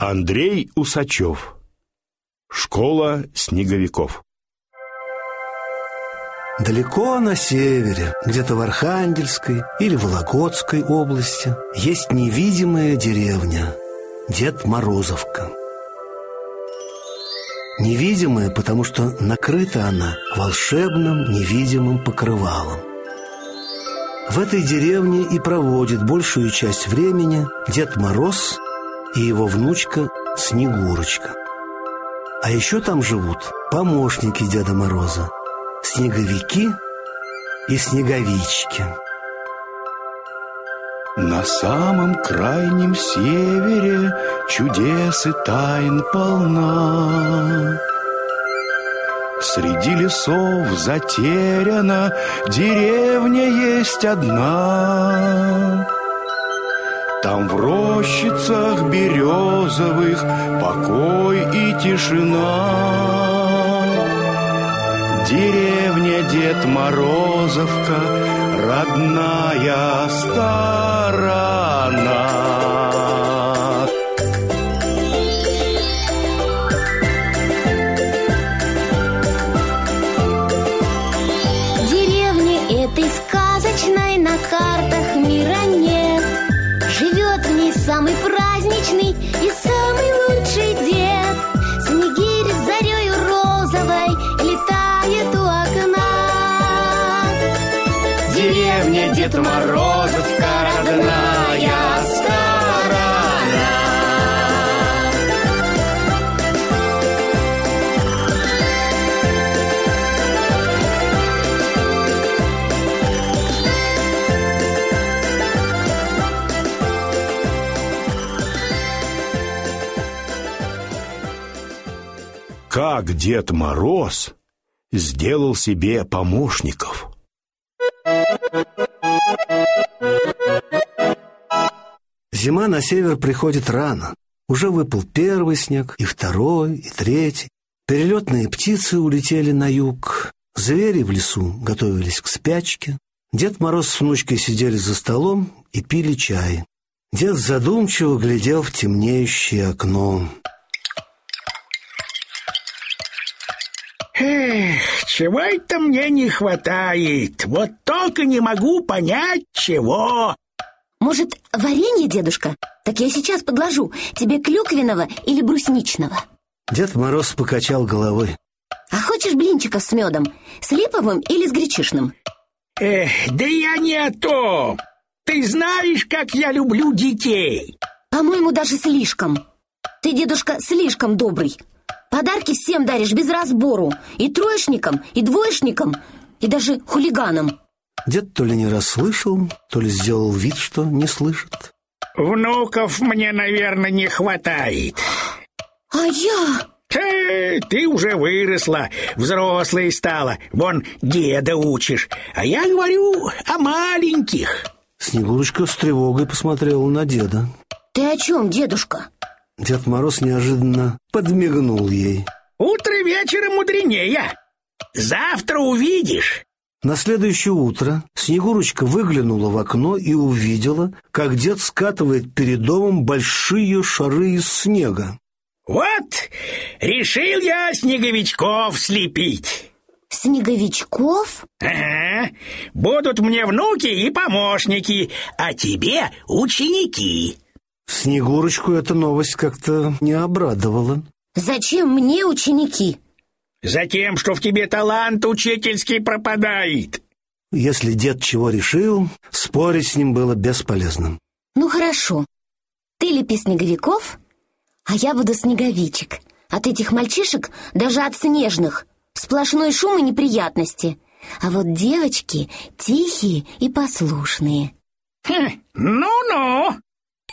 Андрей Усачев. Школа снеговиков. Далеко на севере, где-то в Архангельской или Вологодской области, есть невидимая деревня Дед Морозовка. Невидимая, потому что накрыта она волшебным невидимым покрывалом. В этой деревне и проводит большую часть времени Дед Мороз и его внучка Снегурочка. А еще там живут помощники Деда Мороза, снеговики и снеговички. На самом крайнем севере чудес и тайн полна. Среди лесов затеряна деревня есть одна. Там в рощицах березовых покой и тишина. Деревня Дед Морозовка, родная сторона. Деревни этой сказочной на картах мира нет. Живет в ней самый праздничный и самый лучший дед. Снегирь с зарею розовой летает у окна. Деревня Дед Морозовка, родная сторона. Как Дед Мороз сделал себе помощников. Зима на север приходит рано. Уже выпал первый снег, и второй, и третий. Перелетные птицы улетели на юг. Звери в лесу готовились к спячке. Дед Мороз с внучкой сидели за столом и пили чай. Дед задумчиво глядел в темнеющее окно. Эх, чего это мне не хватает? Вот только не могу понять, чего. Может, варенье, дедушка? Так я сейчас подложу. Тебе клюквенного или брусничного? Дед Мороз покачал головой. А хочешь блинчиков с медом? С липовым или с гречишным? Эх, да я не о том. Ты знаешь, как я люблю детей. По-моему, даже слишком. Ты, дедушка, слишком добрый. Подарки всем даришь без разбору. И троечникам, и двоечникам, и даже хулиганам. Дед то ли не расслышал, то ли сделал вид, что не слышит. Внуков мне, наверное, не хватает. А я? Ты уже выросла, взрослой стала. Вон деда учишь. А я говорю о маленьких. Снегурочка с тревогой посмотрела на деда. Ты о чем, дедушка? Дед Мороз неожиданно подмигнул ей. Утро вечера мудренее. Завтра увидишь. На следующее утро Снегурочка выглянула в окно и увидела, как дед скатывает перед домом большие шары из снега. Вот, решил я снеговичков слепить. Снеговичков? Ага, будут мне внуки и помощники, а тебе ученики. Снегурочку эта новость как-то не обрадовала. Зачем мне ученики? Затем, что в тебе талант учительский пропадает. Если дед чего решил, спорить с ним было бесполезно. Ну хорошо, ты лепи снеговиков, а я буду снеговичек. От этих мальчишек, даже от снежных, сплошной шум и неприятности. А вот девочки тихие и послушные. Ну-ну.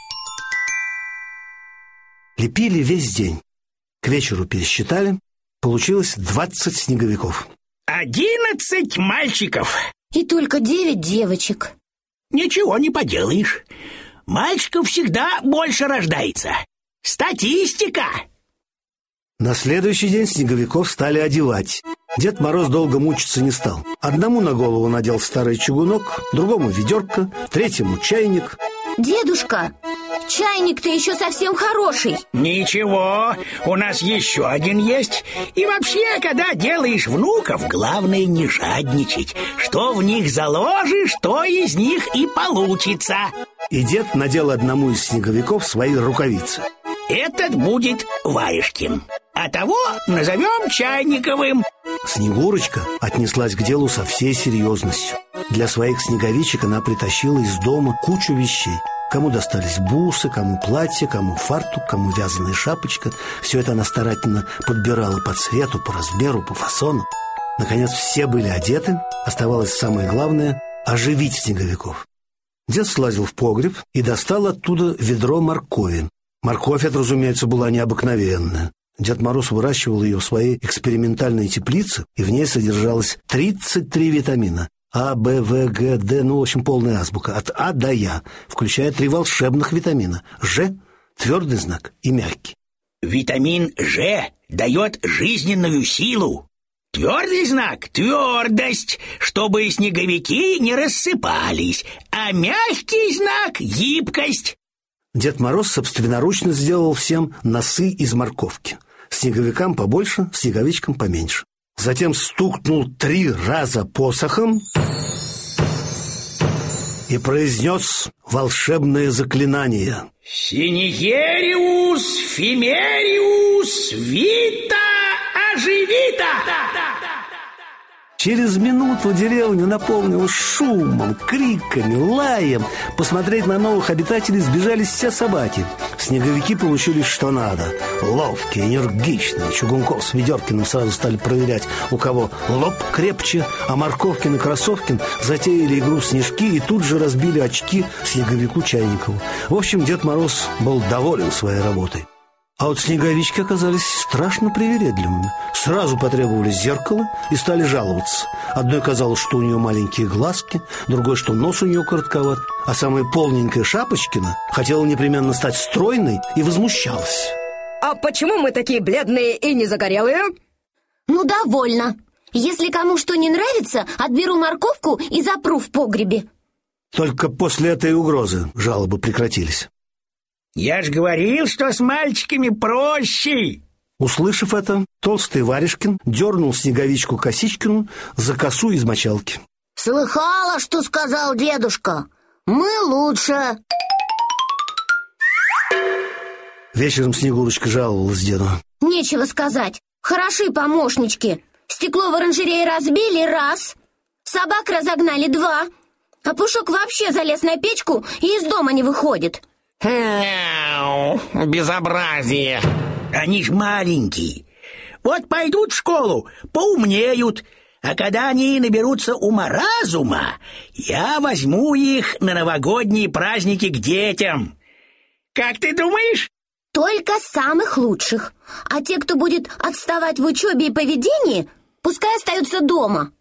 Лепили весь день. К вечеру пересчитали. Получилось 20 снеговиков. 11 мальчиков. И только 9 девочек. Ничего не поделаешь. Мальчиков всегда больше рождается. Статистика. На следующий день снеговиков стали одевать. Дед Мороз долго мучиться не стал. Одному на голову надел старый чугунок, другому ведерко, третьему чайник. Дедушка, чайник-то еще совсем хороший. Ничего, у нас еще один есть. И вообще, когда делаешь внуков, главное не жадничать. Что в них заложишь, то из них и получится. И дед надел одному из снеговиков свои рукавицы. Этот будет Варежкин, а того назовем Чайниковым. Снегурочка отнеслась к делу со всей серьезностью. Для своих снеговичек она притащила из дома кучу вещей. Кому достались бусы, кому платье, кому фартук, кому вязаная шапочка. Все это она старательно подбирала по цвету, по размеру, по фасону. Наконец все были одеты. Оставалось самое главное – оживить снеговиков. Дед слазил в погреб и достал оттуда ведро моркови. Морковь эта, разумеется, была необыкновенная. Дед Мороз выращивал ее в своей экспериментальной теплице, и в ней содержалось 33 витамина. А, Б, В, Г, Д, в общем, полная азбука. От А до Я, включая 3 волшебных витамина. Ж – твердый знак и мягкий. Витамин Ж дает жизненную силу. Твердый знак – твердость, чтобы снеговики не рассыпались. А мягкий знак – гибкость. Дед Мороз собственноручно сделал всем носы из морковки. Снеговикам побольше, снеговичкам поменьше. Затем стукнул 3 раза посохом и произнес волшебное заклинание. Синигериус, фимериус, вита, оживита. Через минуту деревню наполнилась шумом, криками, лаем. Посмотреть на новых обитателей сбежались все собаки. Снеговики получили что надо. Ловкие, энергичные. Чугунков с Ведеркиным сразу стали проверять, у кого лоб крепче, а Морковкин и Красовкин затеяли игру в снежки и тут же разбили очки снеговику Чайникову. В общем, Дед Мороз был доволен своей работой. А вот снеговички оказались страшно привередливыми. Сразу потребовали зеркало и стали жаловаться. Одной казалось, что у нее маленькие глазки, другой, что нос у нее коротковат, а самая полненькая Шапочкина хотела непременно стать стройной и возмущалась. А почему мы такие бледные и не загорелые? Ну, довольно. Если кому что не нравится, отберу морковку и запру в погребе. Только после этой угрозы жалобы прекратились. Я ж говорил, что с мальчиками проще. Услышав это, толстый Варежкин дернул Снеговичку Косичкину за косу из мочалки. Слыхала, что сказал дедушка? Мы лучше. Вечером Снегурочка жаловалась деду. Нечего сказать. Хороши помощнички. Стекло в оранжерее разбили – раз. Собак разогнали – 2. А Пушок вообще залез на печку и из дома не выходит. Безобразие. Они ж маленькие. Вот пойдут в школу, поумнеют. А когда они наберутся ума-разума, я возьму их на новогодние праздники к детям. Как ты думаешь? Только самых лучших. А те, кто будет отставать в учебе и поведении, пускай остаются дома.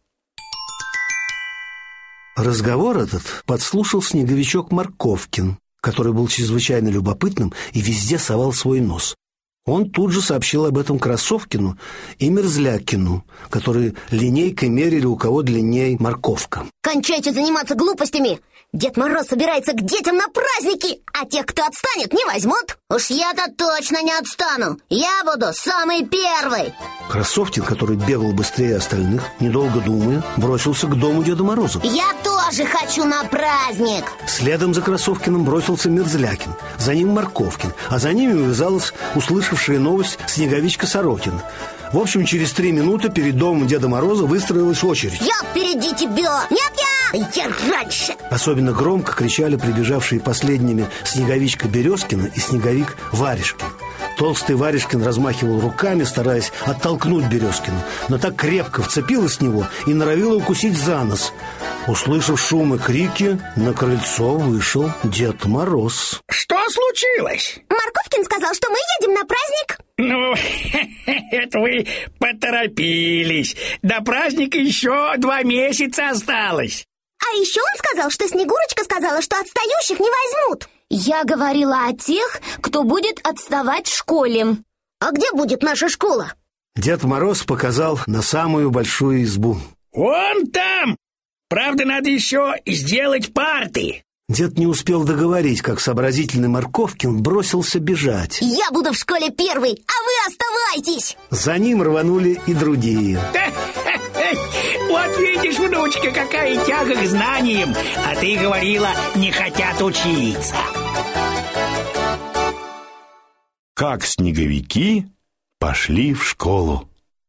Разговор этот подслушал снеговичок Морковкин, который был чрезвычайно любопытным и везде совал свой нос. Он тут же сообщил об этом Красовкину и Мерзлякину, которые линейкой мерили, у кого длиннее морковка. Кончайте заниматься глупостями! Дед Мороз собирается к детям на праздники, а тех, кто отстанет, не возьмут. Уж я-то точно не отстану. Я буду самый первый. Красовкин, который бегал быстрее остальных, недолго думая, бросился к дому Деда Мороза. Я тоже хочу на праздник. Следом за Красовкиным бросился Мерзлякин, за ним Морковкин, а за ними увязалась услышавшая новость Снеговичка Сорокина. В общем, через 3 минуты перед домом Деда Мороза выстроилась очередь. Я впереди тебя! Нет, я раньше! Особенно громко кричали прибежавшие последними Снеговичка Березкина и Снеговик Варежкин. Толстый Варежкин размахивал руками, стараясь оттолкнуть Березкина, но так крепко вцепилась в него и норовила укусить за нос. Услышав шум и крики, на крыльцо вышел Дед Мороз. Что случилось? Морковкин сказал, что мы едем на праздник. Ну, это вы поторопились. До праздника еще 2 месяца осталось. А еще он сказал, что Снегурочка сказала, что отстающих не возьмут. Я говорила о тех, кто будет отставать в школе. А где будет наша школа? Дед Мороз показал на самую большую избу. Вон там! Правда, надо еще сделать парты. Дед не успел договорить, как сообразительный Морковкин бросился бежать. Я буду в школе первый, а вы оставайтесь! За ним рванули и другие. Вот видишь, внучка, какая тяга к знаниям. А ты говорила, не хотят учиться. Как снеговики пошли в школу.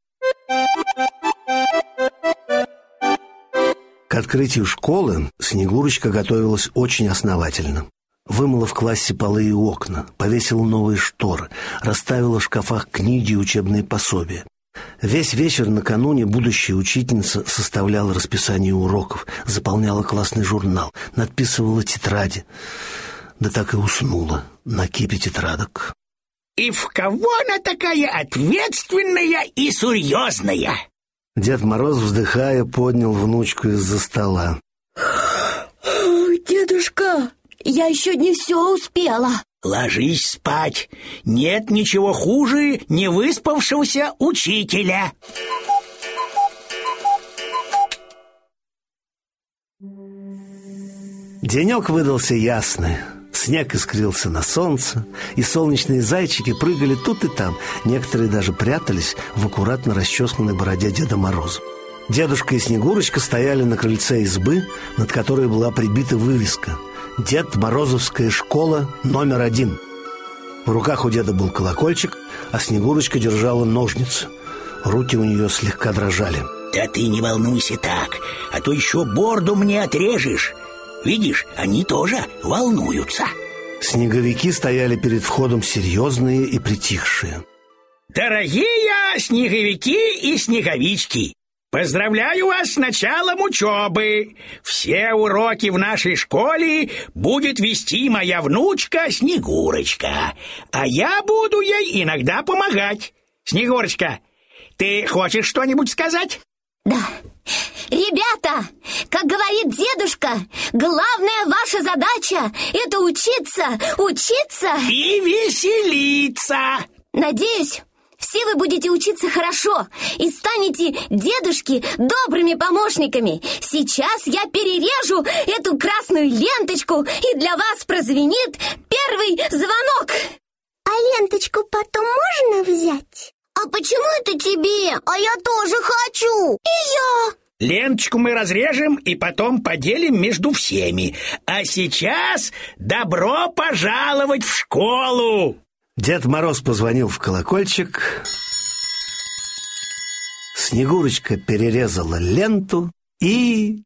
К открытию школы Снегурочка готовилась очень основательно. Вымыла в классе полы и окна, повесила новые шторы, расставила в шкафах книги и учебные пособия. Весь вечер накануне будущая учительница составляла расписание уроков, заполняла классный журнал, надписывала тетради. Да так и уснула на кипе тетрадок. И в кого она такая ответственная и серьезная? Дед Мороз, вздыхая, поднял внучку из-за стола. Дедушка, я еще не все успела. Ложись спать. Нет ничего хуже невыспавшегося учителя. Денек выдался ясный. Снег искрился на солнце, и солнечные зайчики прыгали тут и там. Некоторые даже прятались в аккуратно расчесанной бороде Деда Мороза. Дедушка и Снегурочка стояли на крыльце избы, над которой была прибита вывеска «Дед Морозовская школа номер 1». В руках у деда был колокольчик, а Снегурочка держала ножницы. Руки у нее слегка дрожали. Да ты не волнуйся так, а то еще бороду мне отрежешь. Видишь, они тоже волнуются. Снеговики стояли перед входом серьезные и притихшие. Дорогие снеговики и снеговички, поздравляю вас с началом учебы. Все уроки в нашей школе будет вести моя внучка Снегурочка, а я буду ей иногда помогать. Снегурочка, ты хочешь что-нибудь сказать? Да. Ребята, как говорит дедушка, главная ваша задача – это учиться и веселиться. Надеюсь, все вы будете учиться хорошо и станете дедушке добрыми помощниками. Сейчас я перережу эту красную ленточку, и для вас прозвенит первый звонок. А ленточку потом можно взять? А почему это тебе? А я тоже хочу. И я. Ленточку мы разрежем и потом поделим между всеми. А сейчас добро пожаловать в школу! Дед Мороз позвонил в колокольчик. Снегурочка перерезала ленту и...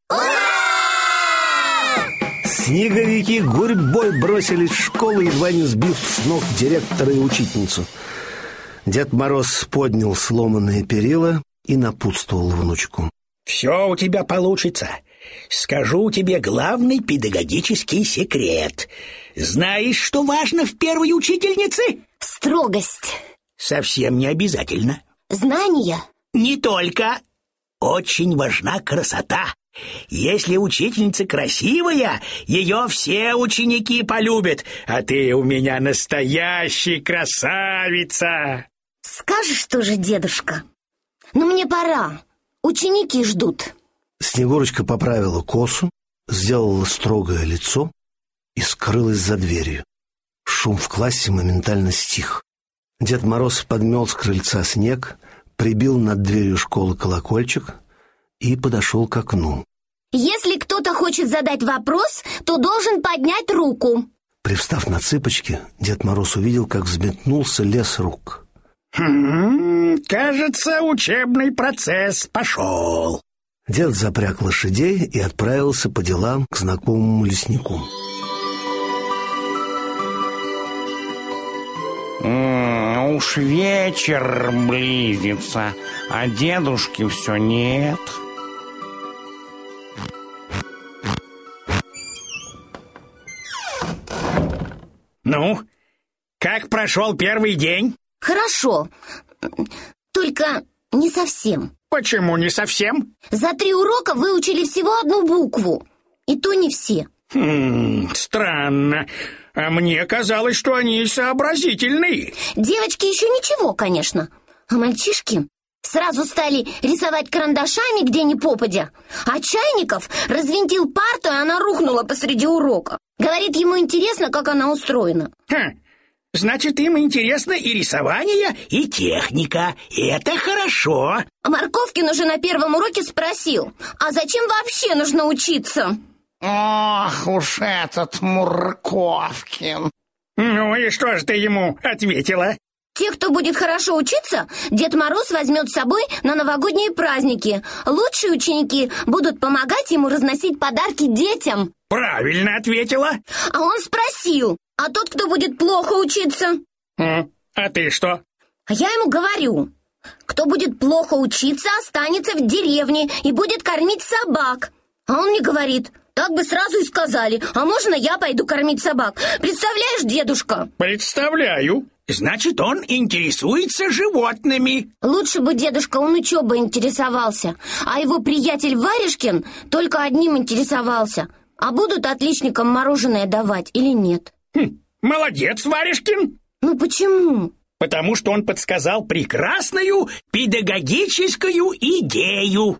Ура! Снеговики гурьбой бросились в школу, едва не сбив с ног директора и учительницу. Дед Мороз поднял сломанные перила и напутствовал внучку. Все у тебя получится. Скажу тебе главный педагогический секрет. Знаешь, что важно в первой учительнице? Строгость. Совсем не обязательно. Знания. Не только. Очень важна красота. Если учительница красивая, ее все ученики полюбят. А ты у меня настоящая красавица. Скажешь тоже, дедушка? Но мне пора. Ученики ждут. Снегурочка поправила косу, сделала строгое лицо и скрылась за дверью. Шум в классе моментально стих. Дед Мороз подмел с крыльца снег, прибил над дверью школы колокольчик и подошел к окну. Если кто-то хочет задать вопрос, то должен поднять руку. Привстав на цыпочки, Дед Мороз увидел, как взметнулся лес рук. Кажется, учебный процесс пошел. Дед запряг лошадей и отправился по делам к знакомому леснику. Уж вечер близится, а дедушки все нет. Ну, как прошел первый день? Хорошо, только не совсем. Почему не совсем? За 3 урока выучили всего 1 букву, и то не все. Странно. А мне казалось, что они сообразительные. Девочки еще ничего, конечно, а мальчишки Сразу стали рисовать карандашами где ни попадя. А Чайников развинтил парту, и она рухнула посреди урока. Говорит, ему интересно, как она устроена. Значит, им интересно и рисование, и техника. Это хорошо. А Морковкин уже на первом уроке спросил: а зачем вообще нужно учиться? Ох уж этот Морковкин. Ну и что же ты ему ответила? Те, кто будет хорошо учиться, Дед Мороз возьмет с собой на новогодние праздники. Лучшие ученики будут помогать ему разносить подарки детям. Правильно ответила. А он спросил: а тот, кто будет плохо учиться? А ты что? А я ему говорю: кто будет плохо учиться, останется в деревне и будет кормить собак. А он мне говорит: так бы сразу и сказали, а можно я пойду кормить собак? Представляешь, дедушка? Представляю. Значит, он интересуется животными. Лучше бы дедушка он учебой интересовался, а его приятель Варежкин только одним интересовался: а будут отличникам мороженое давать или нет? Молодец, Варежкин. Ну почему? Потому что он подсказал прекрасную педагогическую идею.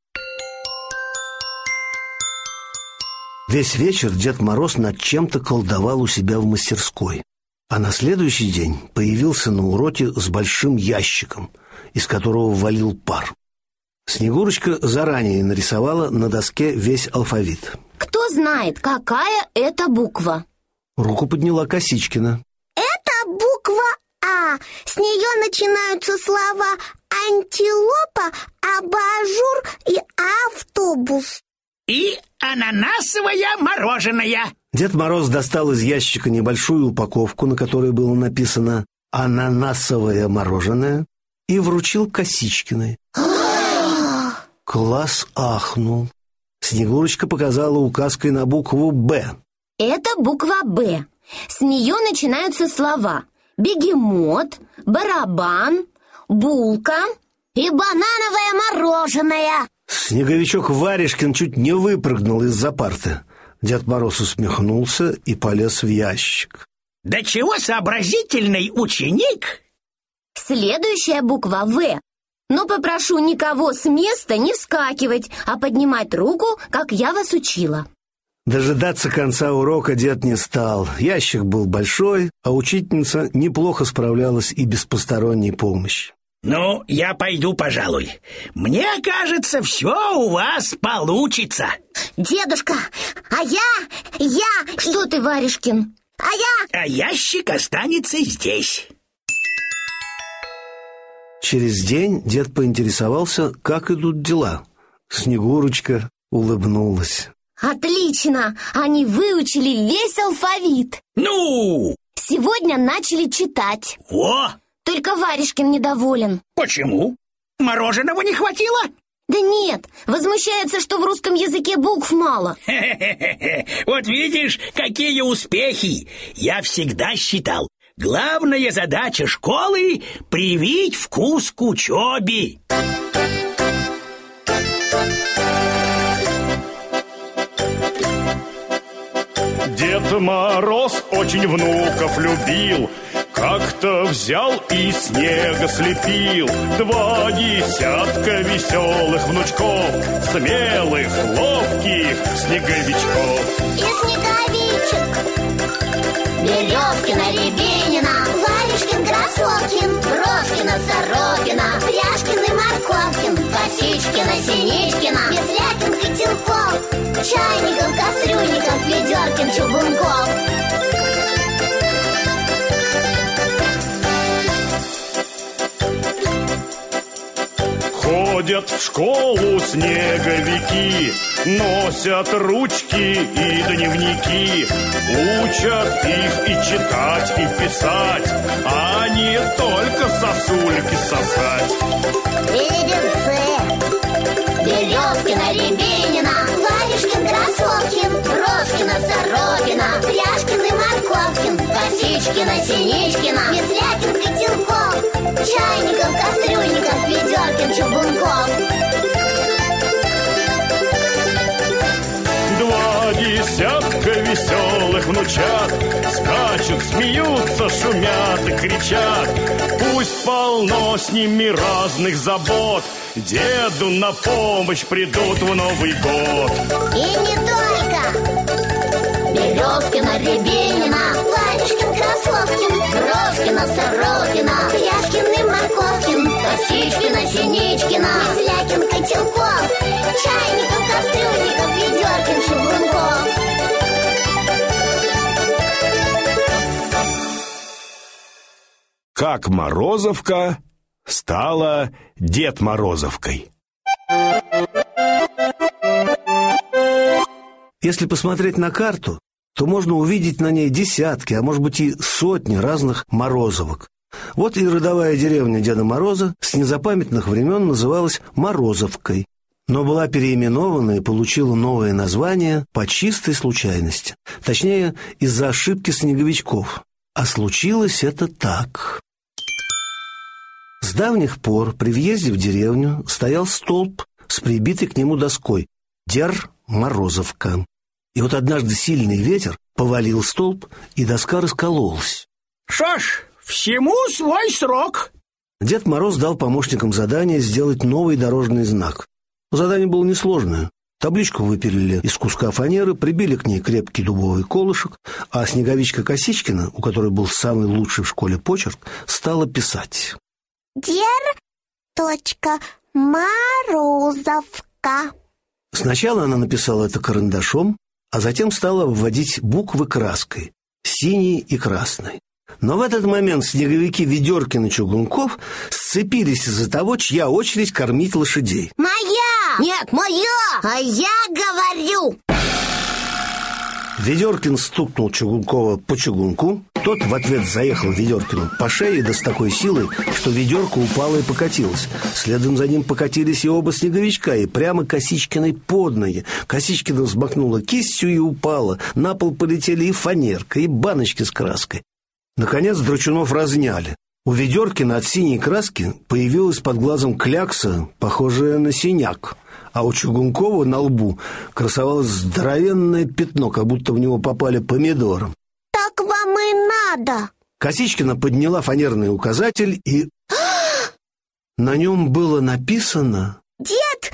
Весь вечер Дед Мороз над чем-то колдовал у себя в мастерской. А на следующий день появился на уроке с большим ящиком, из которого валил пар. Снегурочка заранее нарисовала на доске весь алфавит. Кто знает, какая это буква? Руку подняла Косичкина. Это буква А. С нее начинаются слова антилопа, абажур и автобус. И ананасовое мороженое. Дед Мороз достал из ящика небольшую упаковку, на которой было написано «Ананасовое мороженое», и вручил Косичкиной. Класс ахнул. Снегурочка показала указкой на букву «Б». Это буква «Б». С нее начинаются слова бегемот, барабан, булка и банановое мороженое. Снеговичок Варежкин чуть не выпрыгнул из-за парты. Дед Мороз усмехнулся и полез в ящик. Да чего сообразительный ученик? Следующая буква «В». Но попрошу никого с места не вскакивать, а поднимать руку, как я вас учила. Дожидаться конца урока дед не стал. Ящик был большой, а учительница неплохо справлялась и без посторонней помощи. Ну, я пойду, пожалуй. Мне кажется, все у вас получится. Дедушка, а я... Что ты, Варежкин? А ящик останется здесь. Через день дед поинтересовался, как идут дела. Снегурочка улыбнулась. Отлично! Они выучили весь алфавит. Ну! Сегодня начали читать. О! Только Варежкин недоволен. Почему? Мороженого не хватило? Да нет, возмущается, что в русском языке букв мало. Вот видишь, какие успехи! Я всегда считал, главная задача школы — привить вкус к учебе. Дед Мороз очень внуков любил, как-то взял и снега слепил 20 веселых внучков, смелых, ловких снеговичков. И снеговичек Березкина, Рябинина, Варежкин, Красоткин, Брошкина, Сорокина, Пряжкин и Морковкин, Косичкина, Синичкина, Безлякин, Котелков, Чайников, Кастрюльников, Ведеркин, Чугунков. Ходят в школу снеговики, носят ручки и дневники, учат их и читать, и писать, а не только сосульки сосать. Березкина, Рябинина, Варежкин, Красоткин, Брошкина, Сорокина, Пряжкин и Морковкин, Косичкина, Синичкина, Безлякин, Котелков, Чайников, Кастрюльников, Ведеркин, Чугунков. 20 веселых внучат скачут, смеются, шумят и кричат. Пусть Пусть полно с ними разных забот, деду на помощь придут в Новый год. И не только! Березкина, Рябинина, Ладюшкин, Красовкин, Брошкина, Сорокина, Пряжкин и Марковкин, Косичкина, Синичкина, Слякин, Котелков, Чайников, Кастрюльников, Ведеркин, Шугунков. Как Морозовка стала Дед Морозовкой. Если посмотреть на карту, то можно увидеть на ней десятки, а может быть и сотни разных Морозовок. Вот и родовая деревня Деда Мороза с незапамятных времен называлась Морозовкой, но была переименована и получила новое название по чистой случайности. Точнее, из-за ошибки снеговичков. А случилось это так. С давних пор при въезде в деревню стоял столб с прибитой к нему доской «Дер Морозовка». И вот однажды сильный ветер повалил столб, и доска раскололась. Что ж, всему свой срок. Дед Мороз дал помощникам задание сделать новый дорожный знак. Задание было несложное. Табличку выпилили из куска фанеры, прибили к ней крепкий дубовый колышек, а снеговичка Косичкина, у которой был самый лучший в школе почерк, стала писать. Морозовка. Сначала она написала это карандашом, а затем стала вводить буквы краской, синей и красной. Но в этот момент снеговики Ведеркин и Чугунков сцепились из-за того, чья очередь кормить лошадей. Моя! Нет, моя! А я говорю! Ведеркин стукнул Чугункова по чугунку, тот в ответ заехал Ведеркину по шее, да с такой силой, что ведерко упало и покатилось. Следом за ним покатились и оба снеговичка, и прямо Косичкиной под ноги. Косичкина взмахнула кистью и упала. На пол полетели и фанерка, и баночки с краской. Наконец Драчунов разняли. У Ведеркина от синей краски появилась под глазом клякса, похожая на синяк, а у Чугункова на лбу красовалось здоровенное пятно, как будто в него попали помидором. Так вам и надо. Косичкина подняла фанерный указатель, и на нем было написано Дед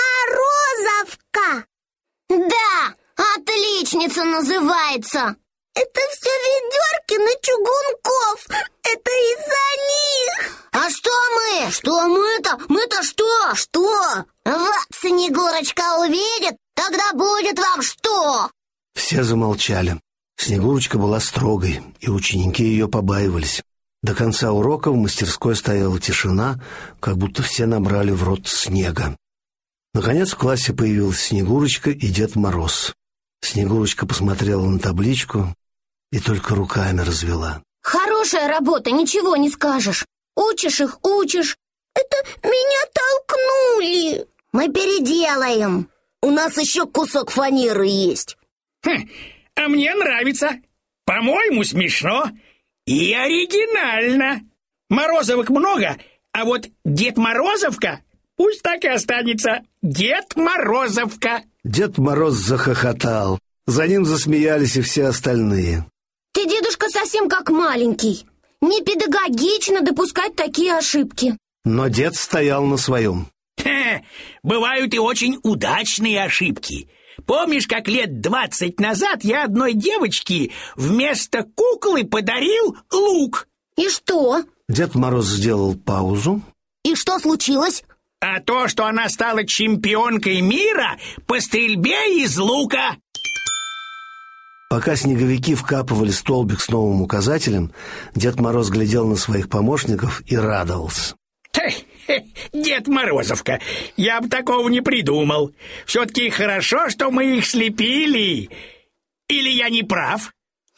Морозовка. Да, отличница называется. Это все Ведеркин и Чугунков. Это из-за них. А что мы? Что мы-то? Мы-то что? Что? Вот Снегурочка увидит, тогда будет вам что? Все замолчали. Снегурочка была строгой, и ученики ее побаивались. До конца урока в мастерской стояла тишина, как будто все набрали в рот снега. Наконец в классе появилась Снегурочка и Дед Мороз. Снегурочка посмотрела на табличку и только руками развела. Хорошая работа, ничего не скажешь. Учишь их, учишь. Это меня толкнули. Мы переделаем. У нас еще кусок фанеры есть. А мне нравится. По-моему, смешно и оригинально. Морозовок много, а вот Дед Морозовка пусть так и останется. Дед Морозовка. Дед Мороз захохотал. За ним засмеялись и все остальные. Ты, дедушка, совсем как маленький. Не педагогично допускать такие ошибки. Но дед стоял на своем. Бывают и очень удачные ошибки. Помнишь, как лет 20 назад я одной девочке вместо куклы подарил лук? И что? Дед Мороз сделал паузу. И что случилось? А то, что она стала чемпионкой мира по стрельбе из лука. Пока снеговики вкапывали столбик с новым указателем, Дед Мороз глядел на своих помощников и радовался. Дед Морозовка, я бы такого не придумал. Все-таки хорошо, что мы их слепили. Или я не прав?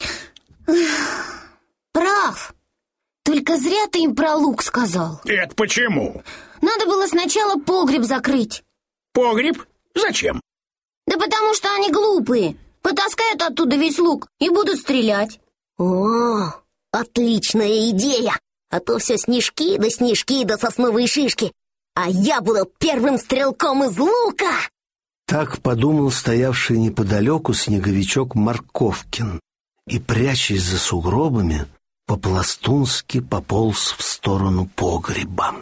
Прав. Только зря ты им про лук сказал. Это почему? Надо было сначала погреб закрыть. Погреб? Зачем? Да потому что они глупые. Потаскают оттуда весь лук и будут стрелять. О, отличная идея! А то все снежки да сосновые шишки. А я буду первым стрелком из лука! Так подумал стоявший неподалеку снеговичок Марковкин. И, прячась за сугробами, по-пластунски пополз в сторону погреба.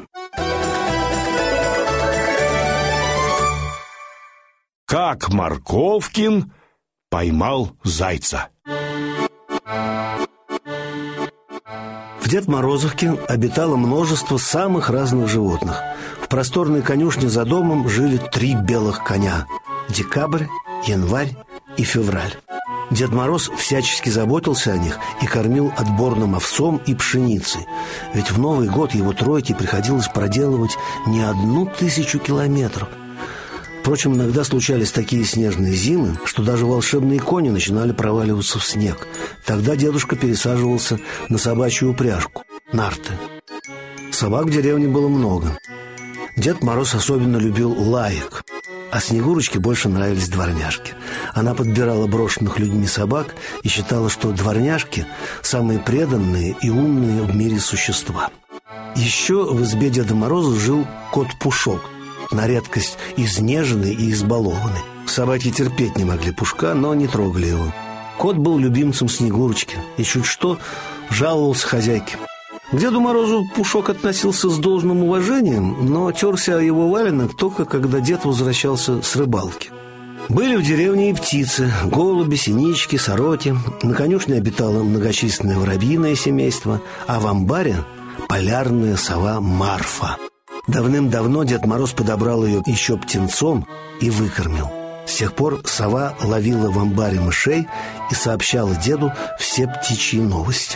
Как Морковкин поймал зайца. В Дед-Морозовке обитало множество самых разных животных. В просторной конюшне за домом жили 3 белых коня – Декабрь, Январь и Февраль. Дед Мороз всячески заботился о них и кормил отборным овсом и пшеницей. Ведь в Новый год его тройке приходилось проделывать не 1000 километров. Впрочем, иногда случались такие снежные зимы, что даже волшебные кони начинали проваливаться в снег. Тогда дедушка пересаживался на собачью упряжку – нарты. Собак в деревне было много. Дед Мороз особенно любил лаек, а Снегурочке больше нравились дворняжки. Она подбирала брошенных людьми собак и считала, что дворняжки – самые преданные и умные в мире существа. Еще в избе Деда Мороза жил кот Пушок, на редкость изнеженный и избалованный. Собаки терпеть не могли Пушка, но не трогали его. Кот был любимцем Снегурочки и чуть что жаловался хозяйке. К Деду Морозу Пушок относился с должным уважением, но терся о его валенок только когда дед возвращался с рыбалки. Были в деревне и птицы – голуби, синички, сороки. На конюшне обитало многочисленное воробьиное семейство, а в амбаре – полярная сова Марфа. Давным-давно Дед Мороз подобрал ее еще птенцом и выкормил. С тех пор сова ловила в амбаре мышей и сообщала деду все птичьи новости.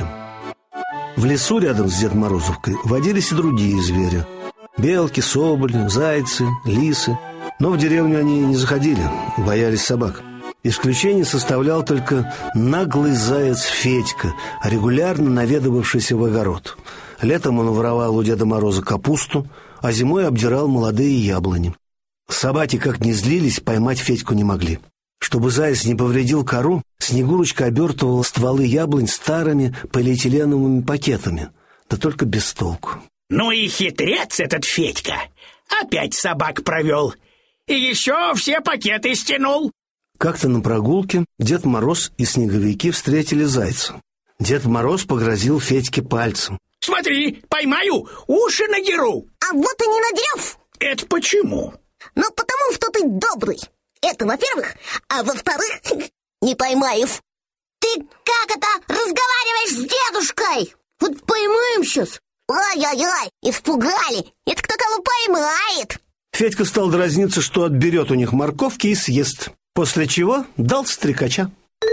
В лесу рядом с Дед-Морозовкой водились и другие звери – белки, соболи, зайцы, лисы. Но в деревню они не заходили, боялись собак. Исключение составлял только наглый заяц Федька, регулярно наведывавшийся в огород. Летом он воровал у Деда Мороза капусту, а зимой обдирал молодые яблони. Собаки, как ни злились, поймать Федьку не могли. Чтобы заяц не повредил кору, Снегурочка обертывала стволы яблонь старыми полиэтиленовыми пакетами, да только без толку. Ну и хитрец этот Федька. Опять собак провел. И еще все пакеты стянул. Как-то на прогулке Дед Мороз и снеговики встретили зайца. Дед Мороз погрозил Федьке пальцем. Смотри, поймаю, уши надеру. А вот и не надерев. Это почему? Ну, потому что ты добрый. Это во-первых. А во-вторых, не поймаев. Ты как это разговариваешь с дедушкой? Вот поймаем сейчас. Ай-яй-яй, испугали. Это кто кого поймает. Федька стал дразниться, что отберет у них морковки и съест. После чего дал стрекача.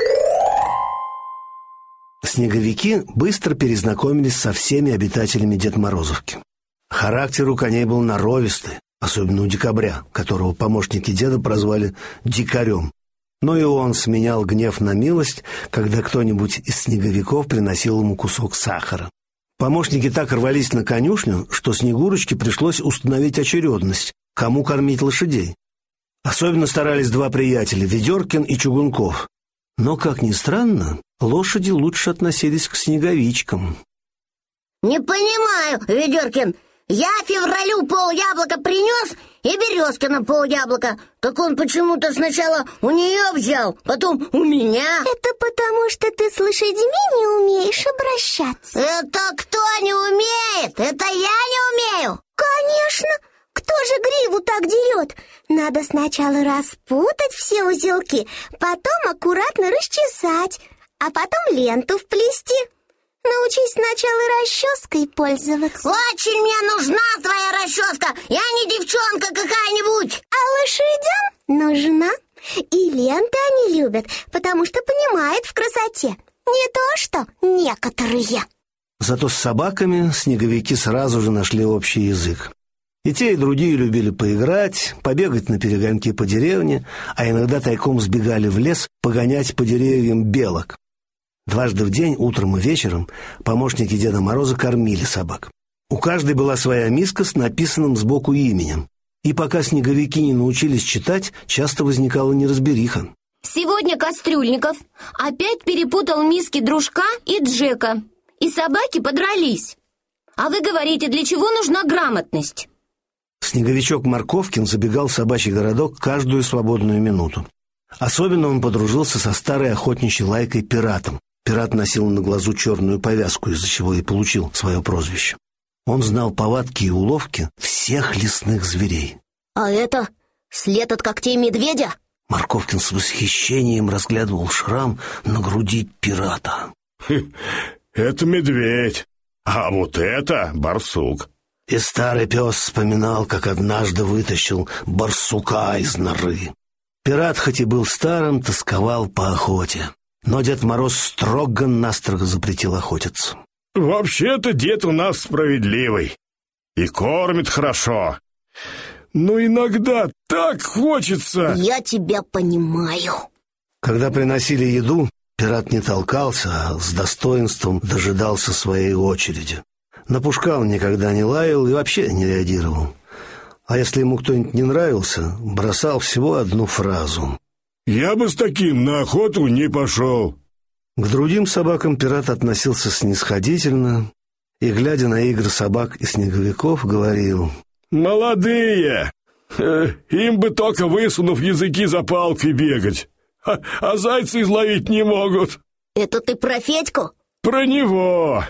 Снеговики быстро перезнакомились со всеми обитателями Дед-Морозовки. Характер у коней был норовистый, особенно у Декабря, которого помощники деда прозвали Дикарем. Но и он сменял гнев на милость, когда кто-нибудь из снеговиков приносил ему кусок сахара. Помощники так рвались на конюшню, что Снегурочке пришлось установить очередность, кому кормить лошадей. Особенно старались 2 приятеля – Ведеркин и Чугунков. Но, как ни странно, лошади лучше относились к снеговичкам. Не понимаю, Ведеркин. Я Февралю поляблока принес и Березкина поляблока. Так он почему-то сначала у нее взял, потом у меня. Это потому, что ты с лошадьми не умеешь обращаться. Это кто не умеет? Это я не умею. Конечно. Кто же гриву так дерет? Надо сначала распутать все узелки, потом аккуратно расчесать, а потом ленту вплести. Научись сначала расческой пользоваться. Очень мне нужна твоя расческа. Я не девчонка какая-нибудь. А лошадям нужна. И ленты они любят, потому что понимают в красоте. Не то что некоторые. Зато с собаками снеговики сразу же нашли общий язык. И те, и другие любили поиграть, побегать на перегонки по деревне, а иногда тайком сбегали в лес погонять по деревьям белок. Дважды в день, утром и вечером, помощники Деда Мороза кормили собак. У каждой была своя миска с написанным сбоку именем. И пока снеговики не научились читать, часто возникала неразбериха. Сегодня Кастрюльников опять перепутал миски Дружка и Джека, и собаки подрались. А вы говорите, для чего нужна грамотность? Снеговичок Морковкин забегал в собачий городок каждую свободную минуту. Особенно он подружился со старой охотничьей лайкой Пиратом, Пират носил на глазу черную повязку, из-за чего и получил свое прозвище. Он знал повадки и уловки всех лесных зверей. А это след от когтей медведя? Морковкин с восхищением разглядывал шрам на груди пирата. Это медведь, а вот это барсук. И старый пес вспоминал, как однажды вытащил барсука из норы. Пират, хоть и был старым, тосковал по охоте. Но Дед Мороз строго-настрого запретил охотиться. Вообще-то дед у нас справедливый и кормит хорошо. Но иногда так хочется... Я тебя понимаю. Когда приносили еду, пират не толкался, а с достоинством дожидался своей очереди. На Пушка он никогда не лаял и вообще не реагировал. А если ему кто-нибудь не нравился, бросал всего одну фразу: «Я бы с таким на охоту не пошел». К другим собакам пират относился снисходительно и, глядя на игры собак и снеговиков, говорил: «Молодые! Им бы только, высунув языки, за палкой бегать, а зайцы изловить не могут». Это ты про Федьку? Про него.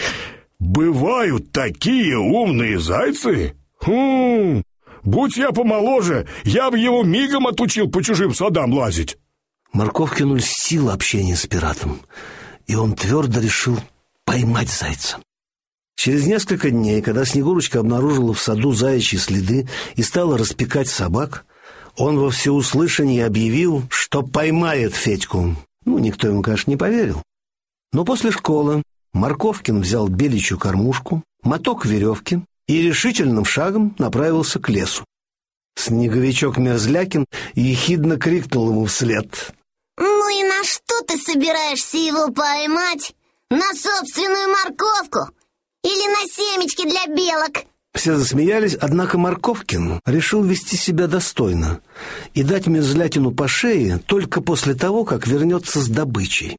Бывают такие умные зайцы. Будь я помоложе, я бы его мигом отучил по чужим садам лазить. Морковкину льстило общение с пиратом, и он твердо решил поймать зайца. Через несколько дней, когда Снегурочка обнаружила в саду заячьи следы и стала распекать собак, он во всеуслышание объявил, что поймает Федьку. Никто ему, конечно, не поверил. Но после школы Морковкин взял беличью кормушку, моток веревки и решительным шагом направился к лесу. Снеговичок Мерзлякин ехидно крикнул ему вслед: «Ну и на что ты собираешься его поймать? На собственную морковку? Или на семечки для белок?» Все засмеялись, однако Морковкин решил вести себя достойно и дать Мерзлякину по шее только после того, как вернется с добычей.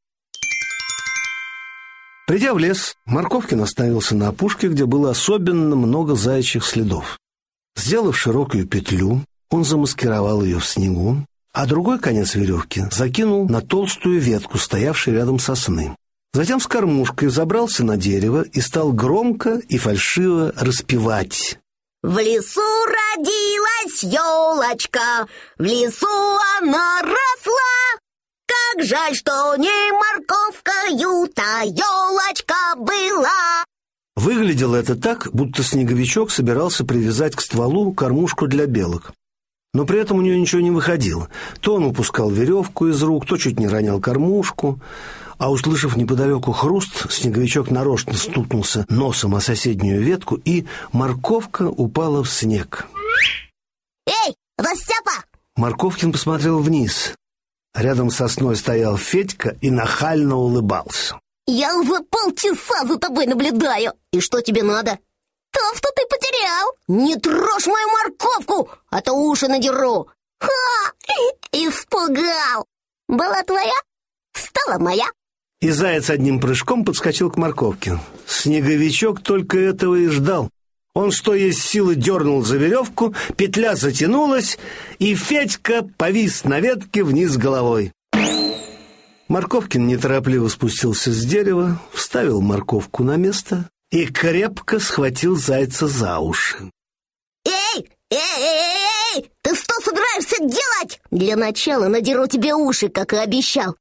Придя в лес, Морковкин остановился на опушке, где было особенно много заячьих следов. Сделав широкую петлю, он замаскировал ее в снегу, а другой конец веревки закинул на толстую ветку, стоявшей рядом сосны. Затем с кормушкой забрался на дерево и стал громко и фальшиво распевать: «В лесу родилась елочка, в лесу она росла. Как жаль, что не морковкою та елочка была». Выглядело это так, будто Снеговичок собирался привязать к стволу кормушку для белок. Но при этом у него ничего не выходило. То он упускал веревку из рук, то чуть не ронял кормушку. А услышав неподалеку хруст, Снеговичок нарочно стукнулся носом о соседнюю ветку, и морковка упала в снег. «Эй, Растяпа!» Морковкин посмотрел вниз. Рядом с сосной стоял Федька и нахально улыбался. «Я уже полчаса за тобой наблюдаю. И что тебе надо?» «То, что ты потерял. Не трожь мою морковку, а то уши надеру». «Ха! Испугал. Была твоя, стала моя». И заяц одним прыжком подскочил к морковке. Снеговичок только этого и ждал. Он, что есть силы, дернул за веревку, петля затянулась, и Федька повис на ветке вниз головой. Морковкин неторопливо спустился с дерева, вставил морковку на место и крепко схватил зайца за уши. «Эй! Эй! Ты что собираешься делать?» «Для начала надеру тебе уши, как и обещал.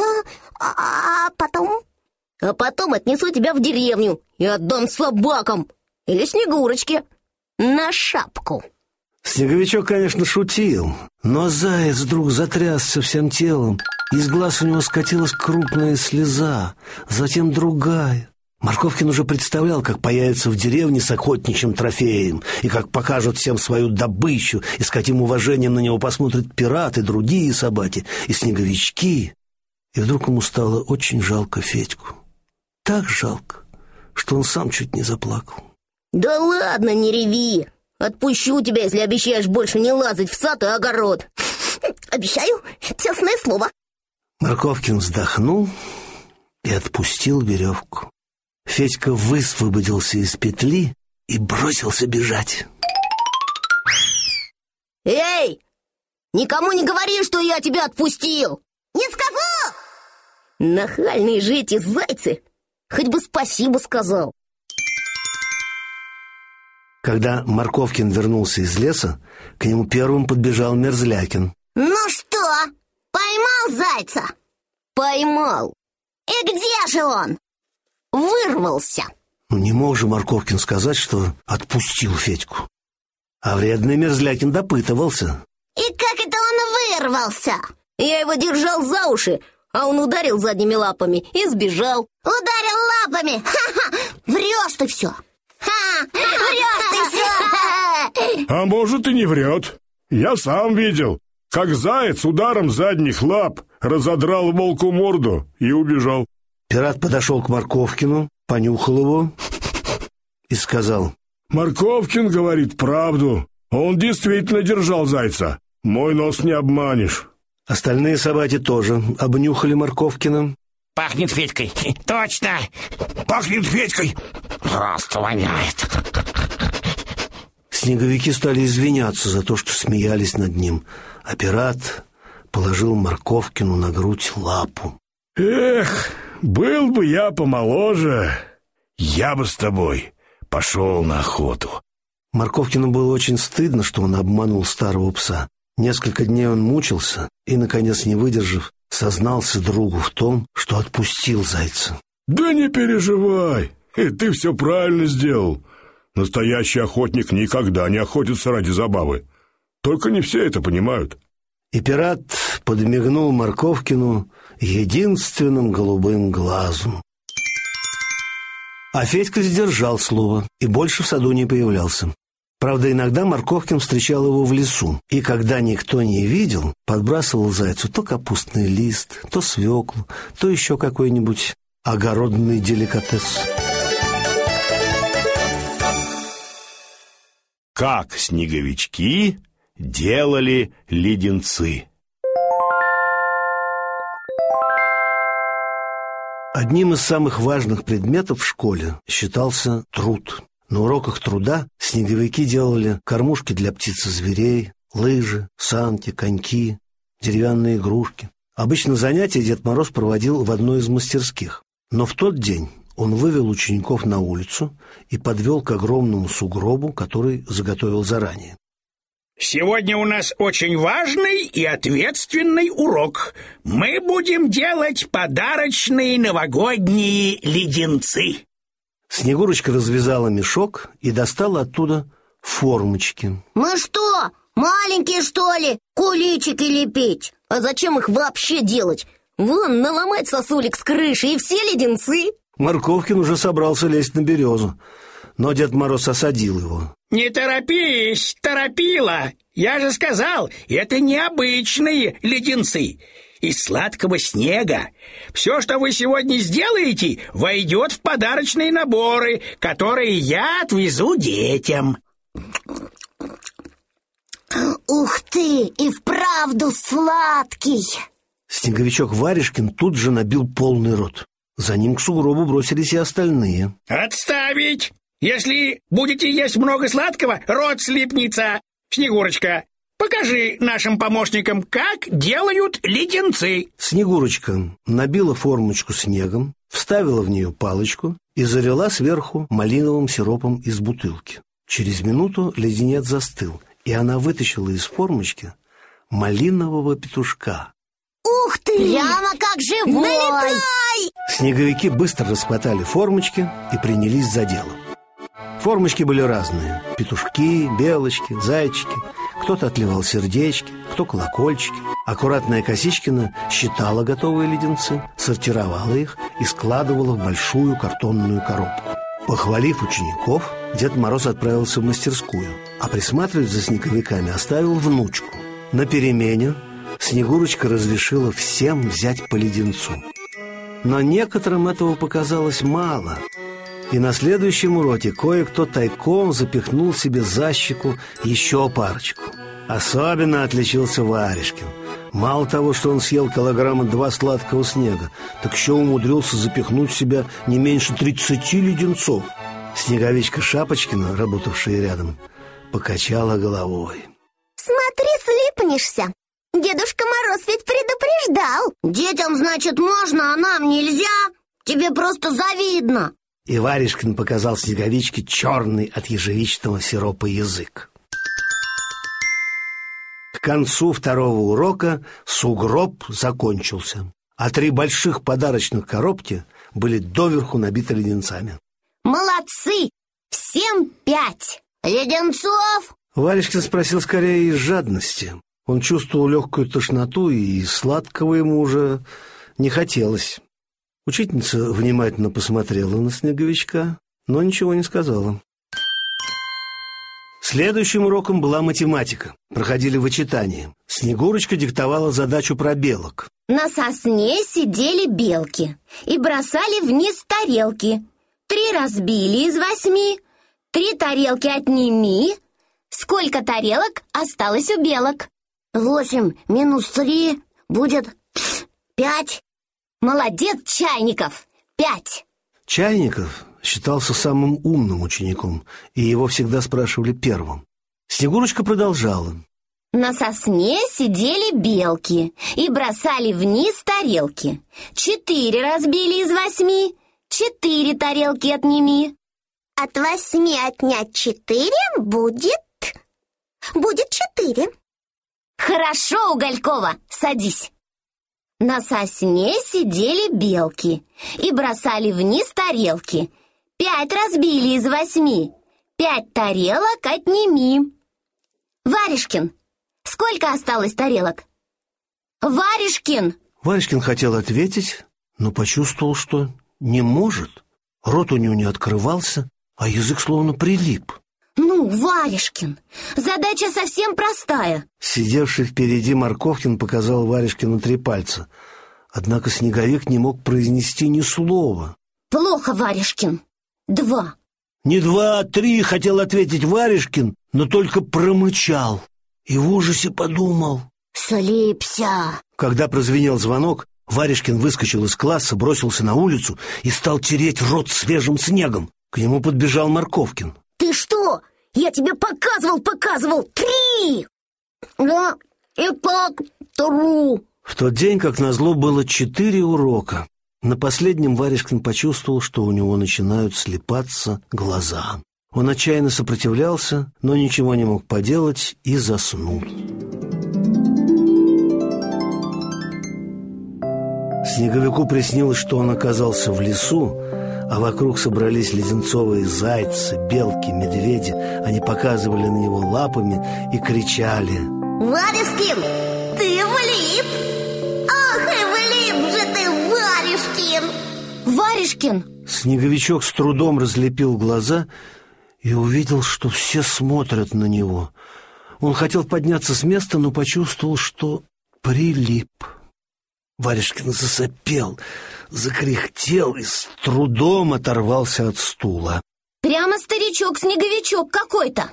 А потом? А потом отнесу тебя в деревню и отдам собакам или Снегурочке на шапку». Снеговичок, конечно, шутил, но заяц вдруг затрясся всем телом. Из глаз у него скатилась крупная слеза, затем другая. Морковкин уже представлял, как появится в деревне с охотничьим трофеем, и как покажут всем свою добычу, и с каким уважением на него посмотрят пираты, другие собаки и снеговички. И вдруг ему стало очень жалко Федьку. Так жалко, что он сам чуть не заплакал. «Да ладно, не реви. Отпущу тебя, если обещаешь больше не лазать в сад и огород. Обещаю, честное слово». Морковкин вздохнул и отпустил веревку. Федька высвободился из петли и бросился бежать. «Эй! Никому не говори, что я тебя отпустил!» «Не скажу! Нахальные же эти зайцы! Хоть бы спасибо сказал. Когда Морковкин вернулся из леса, к нему первым подбежал Мерзлякин. Ну что, поймал зайца? Поймал. И где же он? Вырвался. Не мог же Морковкин сказать, что отпустил Федьку. А вредный Мерзлякин допытывался. И как это он вырвался? Я его держал за уши, а он ударил задними лапами и сбежал. Ударил лапами? Ха-ха! Врешь ты все! Врешь ты все! А может, и не врет. Я сам видел, как заяц ударом задних лап разодрал волку морду и убежал. Пират подошел к Морковкину, понюхал его и сказал: Морковкин говорит правду. Он действительно держал зайца. Мой нос не обманешь. Остальные собаки тоже обнюхали Морковкина. Пахнет Федькой. Точно. Пахнет Федькой. Просто воняет. Снеговики стали извиняться за то, что смеялись над ним, а пират положил Морковкину на грудь лапу. Эх, был бы я помоложе, я бы с тобой пошел на охоту. Морковкину было очень стыдно, что он обманул старого пса. Несколько дней он мучился и, наконец, не выдержав, сознался другу в том, что отпустил зайца. Да не переживай, ты все правильно сделал. Настоящий охотник никогда не охотится ради забавы. Только не все это понимают. И пират подмигнул Морковкину единственным голубым глазом. А Федька сдержал слово и больше в саду не появлялся. Правда, иногда Морковкин встречал его в лесу, и когда никто не видел, подбрасывал зайцу то капустный лист, то свеклу, то еще какой-нибудь огородный деликатес. Как снеговички делали леденцы. Одним из самых важных предметов в школе считался труд. На уроках труда снеговики делали кормушки для птиц и зверей, лыжи, санки, коньки, деревянные игрушки. Обычно занятия Дед Мороз проводил в одной из мастерских. Но в тот день он вывел учеников на улицу и подвел к огромному сугробу, который заготовил заранее. Сегодня у нас очень важный и ответственный урок. Мы будем делать подарочные новогодние леденцы. Снегурочка развязала мешок и достала оттуда формочки. Мы что, маленькие, что ли, куличики лепить? А зачем их вообще делать? Вон, наломать сосулек с крыши и все леденцы. Морковкин уже собрался лезть на березу, но Дед Мороз осадил его. Не торопись, торопила. Я же сказал, это необычные леденцы. Из сладкого снега. Все, что вы сегодня сделаете, войдет в подарочные наборы, которые я отвезу детям. Ух ты, и вправду сладкий. Снеговичок Варежкин тут же набил полный рот. За ним к сугробу бросились и остальные. Отставить! Если будете есть много сладкого, рот слипнется. Снегурочка, покажи нашим помощникам, как делают леденцы. Снегурочка набила формочку снегом, вставила в нее палочку и залила сверху малиновым сиропом из бутылки. Через минуту леденец застыл, и она вытащила из формочки малинового петушка. Ух ты! Прямо как живой! Налетай! Снеговики быстро расхватали формочки и принялись за дело. Формочки были разные. Петушки, белочки, зайчики. Кто-то отливал сердечки, кто колокольчики. Аккуратная Косичкина считала готовые леденцы, сортировала их и складывала в большую картонную коробку. Похвалив учеников, Дед Мороз отправился в мастерскую, а присматривать за снеговиками оставил внучку. На перемене Снегурочка разрешила всем взять по леденцу. Но некоторым этого показалось мало. И на следующем уроке кое-кто тайком запихнул себе за щеку еще парочку. Особенно отличился Варежкин. Мало того, что он съел 2 килограмма сладкого снега, так еще умудрился запихнуть в себя не меньше 30 леденцов. Снеговичка Шапочкина, работавшая рядом, покачала головой. Смотри, слипнешься. Дедушка Мороз ведь предупреждал. Детям, значит, можно, а нам нельзя? Тебе просто завидно. И Варежкин показал Снеговичке черный от ежевичного сиропа язык. К концу второго урока сугроб закончился, а 3 больших подарочных коробки были доверху набиты леденцами. Молодцы! Всем 5 леденцов! Варежкин спросил скорее из жадности. Он чувствовал легкую тошноту, и сладкого ему уже не хотелось. Учительница внимательно посмотрела на Снеговичка, но ничего не сказала. Следующим уроком была математика. Проходили вычитания. Снегурочка диктовала задачу про белок. На сосне сидели белки и бросали вниз тарелки. 3 разбили из 8. 3 тарелки отними. Сколько тарелок осталось у белок? 8 минус 3 будет 5. Молодец, Чайников! 5. Чайников считался самым умным учеником, и его всегда спрашивали первым. Снегурочка продолжала. На сосне сидели белки и бросали вниз тарелки. 4 разбили из 8. 4 тарелки отними. От 8 отнять 4 будет 4. Хорошо, Уголькова, садись. На сосне сидели белки и бросали вниз тарелки. 5 разбили из 8. 5 тарелок отними. Варежкин, сколько осталось тарелок? Варежкин! Варежкин хотел ответить, но почувствовал, что не может. Рот у него не открывался, а язык словно прилип. Ну, Варежкин, задача совсем простая. Сидевший впереди Морковкин показал Варежкину 3 пальца. Однако Снеговик не мог произнести ни слова. Плохо, Варежкин. 2. Не 2, а 3, хотел ответить Варежкин, но только промычал и в ужасе подумал. Слипся. Когда прозвенел звонок, Варежкин выскочил из класса, бросился на улицу и стал тереть рот свежим снегом. К нему подбежал Морковкин. Ты что? Я тебе показывал. 3! Да, и так тру. В тот день, как назло, было 4 урока. На последнем Варежкин почувствовал, что у него начинают слипаться глаза. Он отчаянно сопротивлялся, но ничего не мог поделать и заснул. Снеговику приснилось, что он оказался в лесу, а вокруг собрались леденцовые зайцы, белки, медведи. Они показывали на него лапами и кричали: Варежкин, ты влип! Ах, и влип же ты, Варежкин! Варежкин! Снеговичок с трудом разлепил глаза и увидел, что все смотрят на него. Он хотел подняться с места, но почувствовал, что прилип. Варежкин засопел, закряхтел и с трудом оторвался от стула. Прямо старичок-снеговичок какой-то.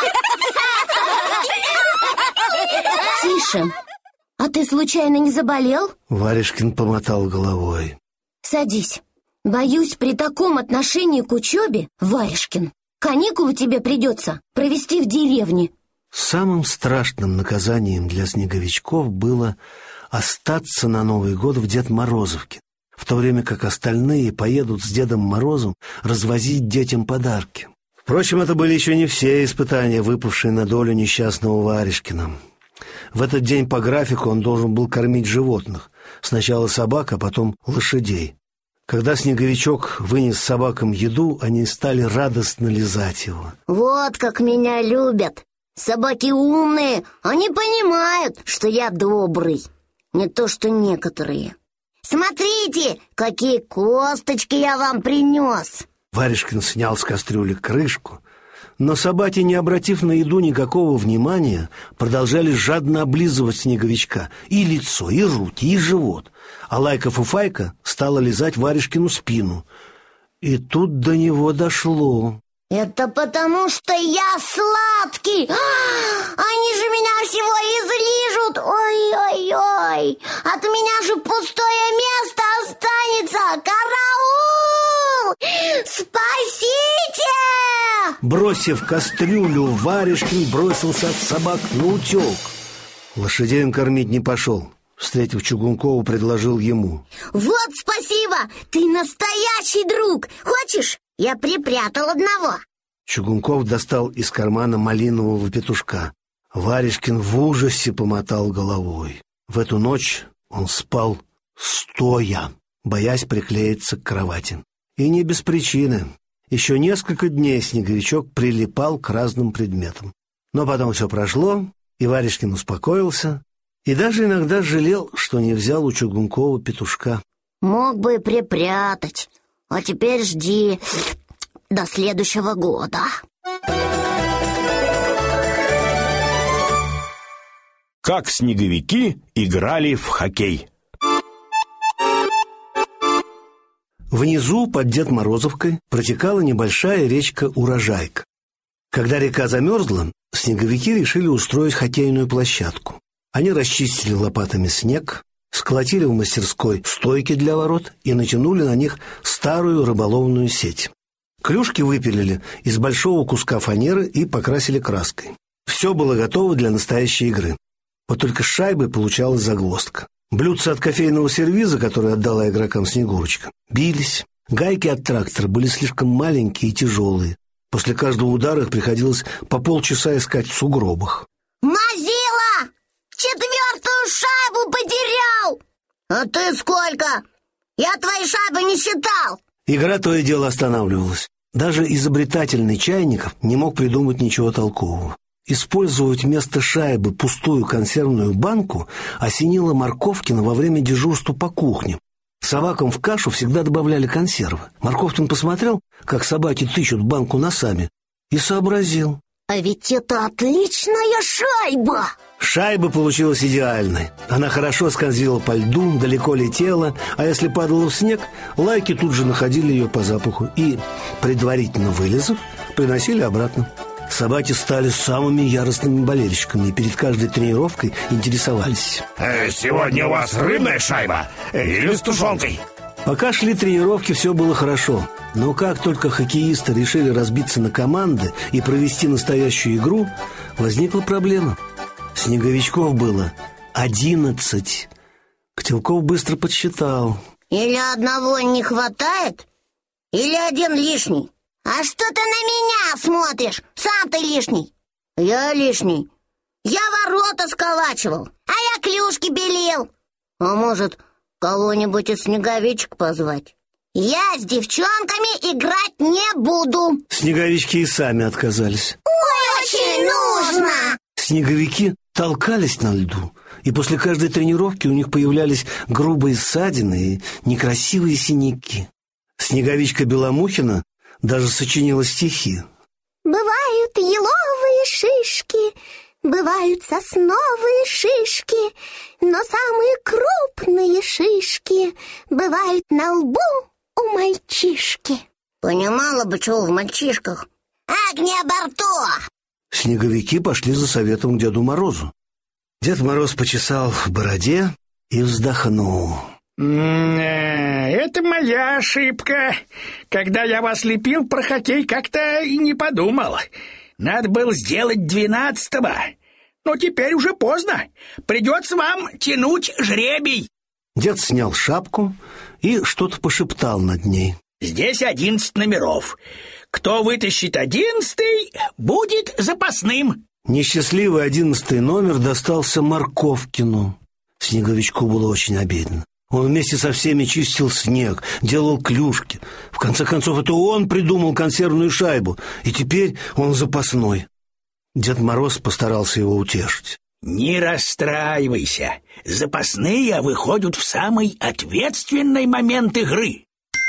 Тише. А ты случайно не заболел? Варежкин помотал головой. Садись. Боюсь, при таком отношении к учебе, Варежкин, каникулы тебе придется провести в деревне. Самым страшным наказанием для снеговичков было остаться на Новый год в Дед Морозовке, в то время как остальные поедут с Дедом Морозом развозить детям подарки. Впрочем, это были еще не все испытания, выпавшие на долю несчастного Варежкина. В этот день по графику он должен был кормить животных. Сначала собак, а потом лошадей. Когда Снеговичок вынес собакам еду, они стали радостно лизать его. Вот как меня любят. Собаки умные, они понимают, что я добрый. Не то, что некоторые. Смотрите, какие косточки я вам принес. Варежкин снял с кастрюли крышку, но собаки, не обратив на еду никакого внимания, продолжали жадно облизывать Снеговичка и лицо, и руки, и живот. А Лайка-Фуфайка стала лизать Варежкину спину. И тут до него дошло. Это потому, что я сладкий. Они же меня всего излижут. Ой-ой-ой. От меня же пустое место останется. Караул! Спасите! Бросив кастрюлю, Варежкин бросился от собак наутек. Лошадей он кормить не пошел. Встретив Чугункова, предложил ему: вот спасибо, ты настоящий друг. Хочешь, я припрятал одного. Чугунков достал из кармана малинового петушка. Варежкин в ужасе помотал головой. В эту ночь он спал стоя, боясь приклеиться к кровати. И не без причины. Еще несколько дней Снеговичок прилипал к разным предметам. Но потом все прошло, и Варежкин успокоился, и даже иногда жалел, что не взял у Чугункова петушка. Мог бы припрятать, а теперь жди до следующего года. Как снеговики играли в хоккей. Внизу, под Дед Морозовкой, протекала небольшая речка Урожайка. Когда река замерзла, снеговики решили устроить хоккейную площадку. Они расчистили лопатами снег, сколотили в мастерской стойки для ворот и натянули на них старую рыболовную сеть. Клюшки выпилили из большого куска фанеры и покрасили краской. Все было готово для настоящей игры. Вот только с шайбой получалась загвоздка. Блюдца от кофейного сервиза, который отдала игрокам Снегурочка, бились. Гайки от трактора были слишком маленькие и тяжелые. После каждого удара их приходилось по полчаса искать в сугробах. Мазила! 4-ю шайбу потерял! А ты сколько? Я твои шайбы не считал. Игра то и дело останавливалась. Даже изобретательный Чайников не мог придумать ничего толкового. Использовать вместо шайбы пустую консервную банку осенило Марковкина во время дежурства по кухне. Собакам в кашу всегда добавляли консервы. Марковкин посмотрел, как собаки тычут банку носами, и сообразил: а ведь это отличная шайба! Шайба получилась идеальной. Она хорошо скользила по льду, далеко летела, а если падала в снег, лайки тут же находили ее по запаху и, предварительно вылезав, приносили обратно. Собаки стали самыми яростными болельщиками и перед каждой тренировкой интересовались: сегодня у вас рыбная шайба или с тушенкой? Пока шли тренировки, все было хорошо. Но как только хоккеисты решили разбиться на команды и провести настоящую игру, возникла проблема. Снеговичков было 11. Котелков быстро подсчитал. Или одного не хватает, или один лишний. А что ты на меня смотришь? Сам ты лишний. Я лишний. Я ворота сколачивал, а я клюшки белил. А может, кого-нибудь из снеговичек позвать? Я с девчонками играть не буду. Снеговички и сами отказались. Ой, очень нужно. Снеговики толкались на льду, и после каждой тренировки у них появлялись грубые ссадины и некрасивые синяки. Снеговичка Беломухина даже сочинила стихи. Бывают еловые шишки, бывают сосновые шишки, но самые крупные шишки бывают на лбу у мальчишки. Понимала бы, чего в мальчишках. Агния Барто! Снеговики пошли за советом к Деду Морозу. Дед Мороз почесал в бороде и вздохнул. Это моя ошибка. Когда я вас лепил, про хоккей как-то и не подумал. Надо было сделать 12-го. Но теперь уже поздно. Придется вам тянуть жребий. Дед снял шапку и что-то пошептал над ней. Здесь 11 номеров. Кто вытащит 11-й, будет запасным. Несчастливый 11-й номер достался Марковкину. Снеговичку было очень обидно. Он вместе со всеми чистил снег, делал клюшки. В конце концов, это он придумал консервную шайбу, и теперь он запасной. Дед Мороз постарался его утешить. Не расстраивайся. Запасные выходят в самый ответственный момент игры.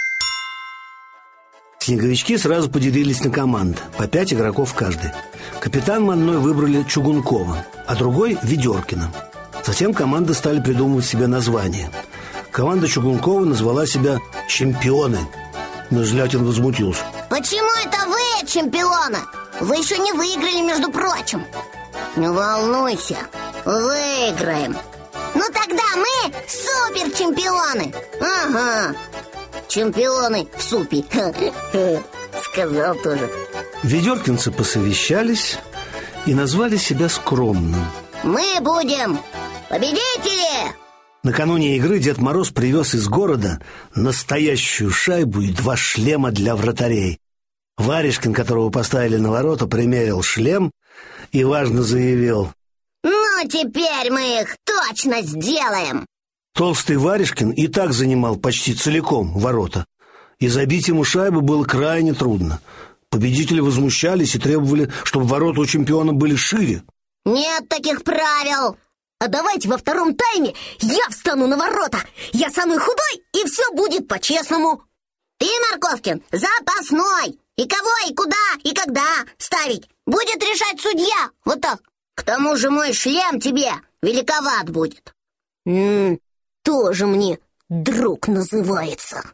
Снеговички сразу поделились на команды, по 5 игроков каждый. Капитаном одной выбрали Чугункова, а другой — Ведеркина. Затем команды стали придумывать себе названия. Команда Чугункова назвала себя «Чемпионы». Но Злятин возмутился. Почему это вы чемпионы? Вы еще не выиграли, между прочим. Не волнуйся, выиграем. Ну тогда мы супер-чемпионы. Ага, чемпионы в супе. Сказал тоже. Ведеркинцы посовещались и назвали себя скромным. Мы будем победители! Накануне игры Дед Мороз привез из города настоящую шайбу и 2 шлема для вратарей. Варежкин, которого поставили на ворота, примерил шлем и важно заявил: «Ну, теперь мы их точно сделаем!» Толстый Варежкин и так занимал почти целиком ворота, и забить ему шайбу было крайне трудно. Победители возмущались и требовали, чтобы ворота у чемпиона были шире. «Нет таких правил! А давайте во втором тайме я встану на ворота! Я самый худой, и все будет по-честному!» «Ты, Морковкин, запасной! И кого, и куда, и когда ставить будет решать судья! Вот так! К тому же мой шлем тебе великоват будет!» «Тоже мне друг называется!»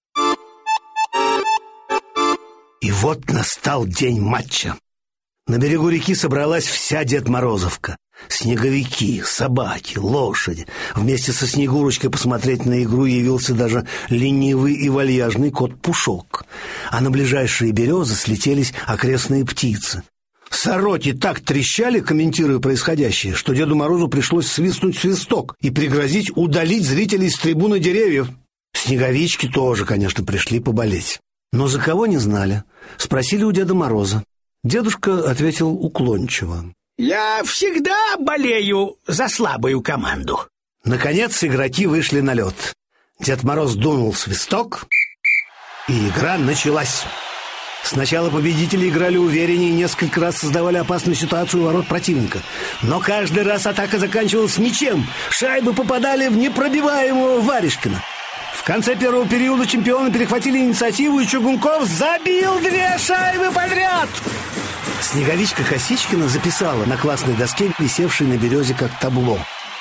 И вот настал день матча. На берегу реки собралась вся Дед Морозовка. Снеговики, собаки, лошади. Вместе со Снегурочкой посмотреть на игру явился даже ленивый и вальяжный кот Пушок. А на ближайшие березы слетелись окрестные птицы. Сороки так трещали, комментируя происходящее, что Деду Морозу пришлось свистнуть свисток и пригрозить удалить зрителей с трибуны деревьев. Снеговички тоже, конечно, пришли поболеть. Но за кого не знали. Спросили у Деда Мороза. Дедушка ответил уклончиво: «Я всегда болею за слабую команду». Наконец игроки вышли на лед. Дед Мороз дунул свисток, и игра началась. Сначала победители играли увереннее и несколько раз создавали опасную ситуацию у ворот противника. Но каждый раз атака заканчивалась мячем. Шайбы попадали в непробиваемого Варежкина. В конце первого периода чемпионы перехватили инициативу, и Чугунков забил 2 шайбы подряд. Снеговичка Косичкина записала на классной доске, висевшей на березе как табло: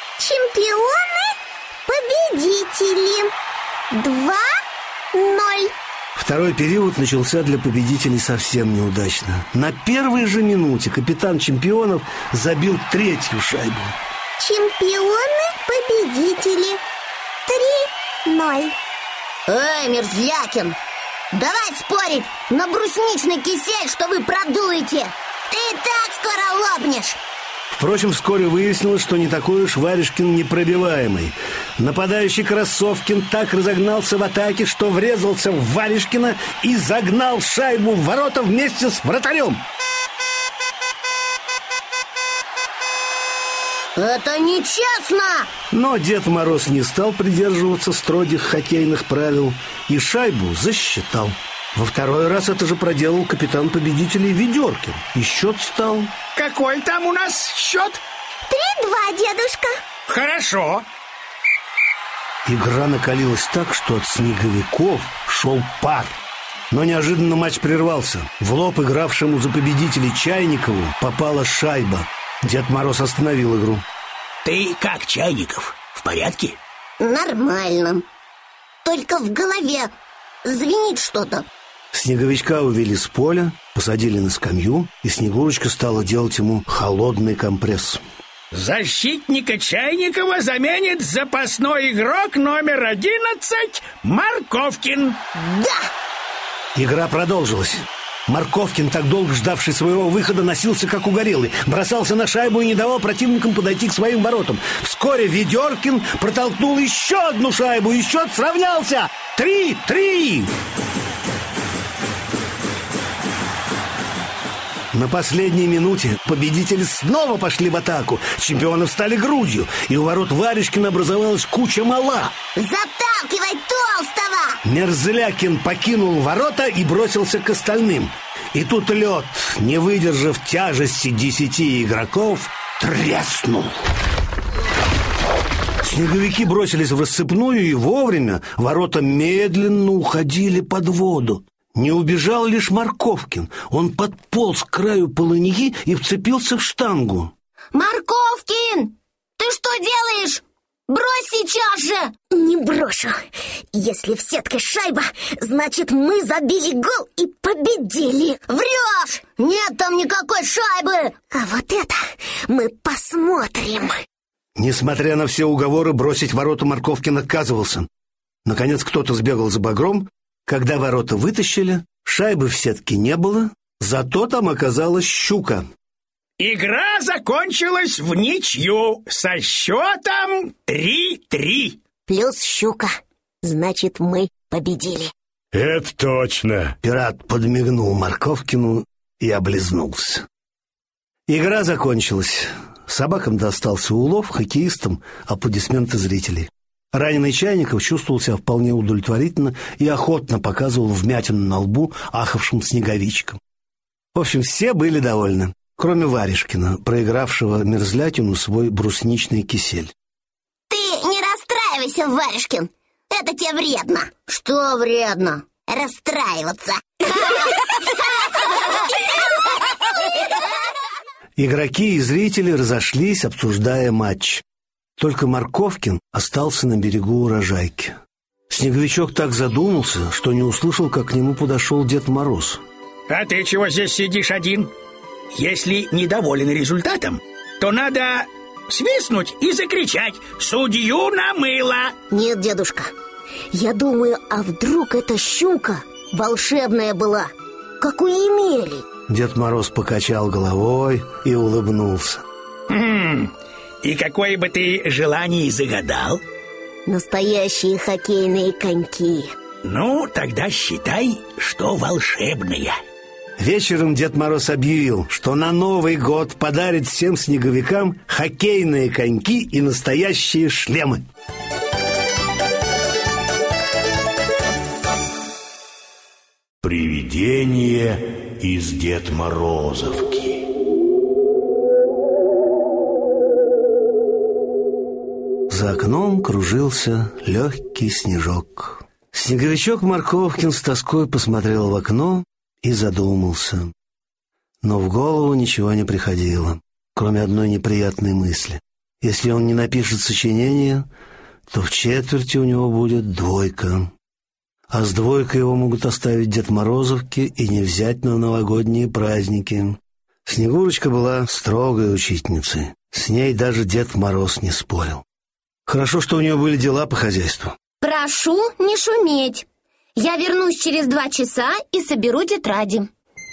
«Чемпионы-победители 2-0». Второй период начался для победителей совсем неудачно. На первой же минуте капитан чемпионов забил 3-ю шайбу. «Чемпионы-победители 3-0». «Эй, Мерзлякин, давай спорить на брусничный кисель, что вы продуете! Ты и так скоро лопнешь!» Впрочем, вскоре выяснилось, что не такой уж Варежкин непробиваемый. Нападающий Кроссовкин так разогнался в атаке, что врезался в Варежкина и загнал шайбу в ворота вместе с вратарем. «Это нечестно!» Но Дед Мороз не стал придерживаться строгих хоккейных правил и шайбу засчитал. Во второй раз это же проделал капитан победителей Ведеркин, и счет стал... Какой там у нас счет? 3-2, дедушка. Хорошо. Игра накалилась так, что от снеговиков шел пар. Но неожиданно матч прервался. В лоб игравшему за победителей Чайникову попала шайба. Дед Мороз остановил игру. Ты как, Чайников? В порядке? Нормально. Только в голове звенит что-то. Снеговичка увели с поля, посадили на скамью, и Снегурочка стала делать ему холодный компресс. Защитника Чайникова заменит запасной игрок номер 11 Морковкин. Да! Игра продолжилась. Морковкин, так долго ждавший своего выхода, носился как угорелый, бросался на шайбу и не давал противникам подойти к своим воротам. Вскоре Ведеркин протолкнул еще одну шайбу, и счет сравнялся. 3-3! На последней минуте победители снова пошли в атаку. Чемпионы встали грудью, и у ворот Варежкина образовалась куча мала. Заталкивай толстого! Мерзлякин покинул ворота и бросился к остальным. И тут лед, не выдержав тяжести 10 игроков, треснул. Снеговики бросились в рассыпную, и вовремя ворота медленно уходили под воду. Не убежал лишь Морковкин. Он подполз к краю полыньи и вцепился в штангу. Морковкин, ты что делаешь? Брось сейчас же! Не брошу. Если в сетке шайба, значит, мы забили гол и победили. Врешь! Нет там никакой шайбы! А вот это мы посмотрим. Несмотря на все уговоры, бросить ворота Морковкин отказывался. Наконец кто-то сбегал за багром. Когда ворота вытащили, шайбы в сетке не было, зато там оказалась щука. Игра закончилась в ничью со счетом 3-3. Плюс щука. Значит, мы победили. Это точно. Пират подмигнул Морковкину и облизнулся. Игра закончилась. Собакам достался улов, хоккеистам — аплодисменты зрителей. Раненый Чайников чувствовал себя вполне удовлетворительно и охотно показывал вмятину на лбу ахавшим снеговичкам. В общем, все были довольны, кроме Варежкина, проигравшего мерзлятину свой брусничный кисель. Ты не расстраивайся, Варежкин. Это тебе вредно. Что вредно? Расстраиваться. Игроки и зрители разошлись, обсуждая матч. Только Морковкин остался на берегу урожайки. Снеговичок так задумался, что не услышал, как к нему подошел Дед Мороз. А ты чего здесь сидишь один? Если недоволен результатом, то надо свистнуть и закричать: «Судью намыло!» Нет, дедушка, я думаю, а вдруг эта щука волшебная была, как у Емели? Дед Мороз покачал головой и улыбнулся. И какое бы ты желание загадал? Настоящие хоккейные коньки. Ну, тогда считай, что волшебная. Вечером Дед Мороз объявил, что на Новый год подарит всем снеговикам хоккейные коньки и настоящие шлемы. Привидение из Дед Морозовки. За окном кружился легкий снежок. Снеговичок Морковкин с тоской посмотрел в окно и задумался. Но в голову ничего не приходило, кроме одной неприятной мысли. Если он не напишет сочинение, то в четверти у него будет 2. А с 2 его могут оставить Дед Морозовки и не взять на новогодние праздники. Снегурочка была строгой учительницей. С ней даже Дед Мороз не спорил. Хорошо, что у нее были дела по хозяйству. Прошу не шуметь. Я вернусь через 2 часа и соберу тетради.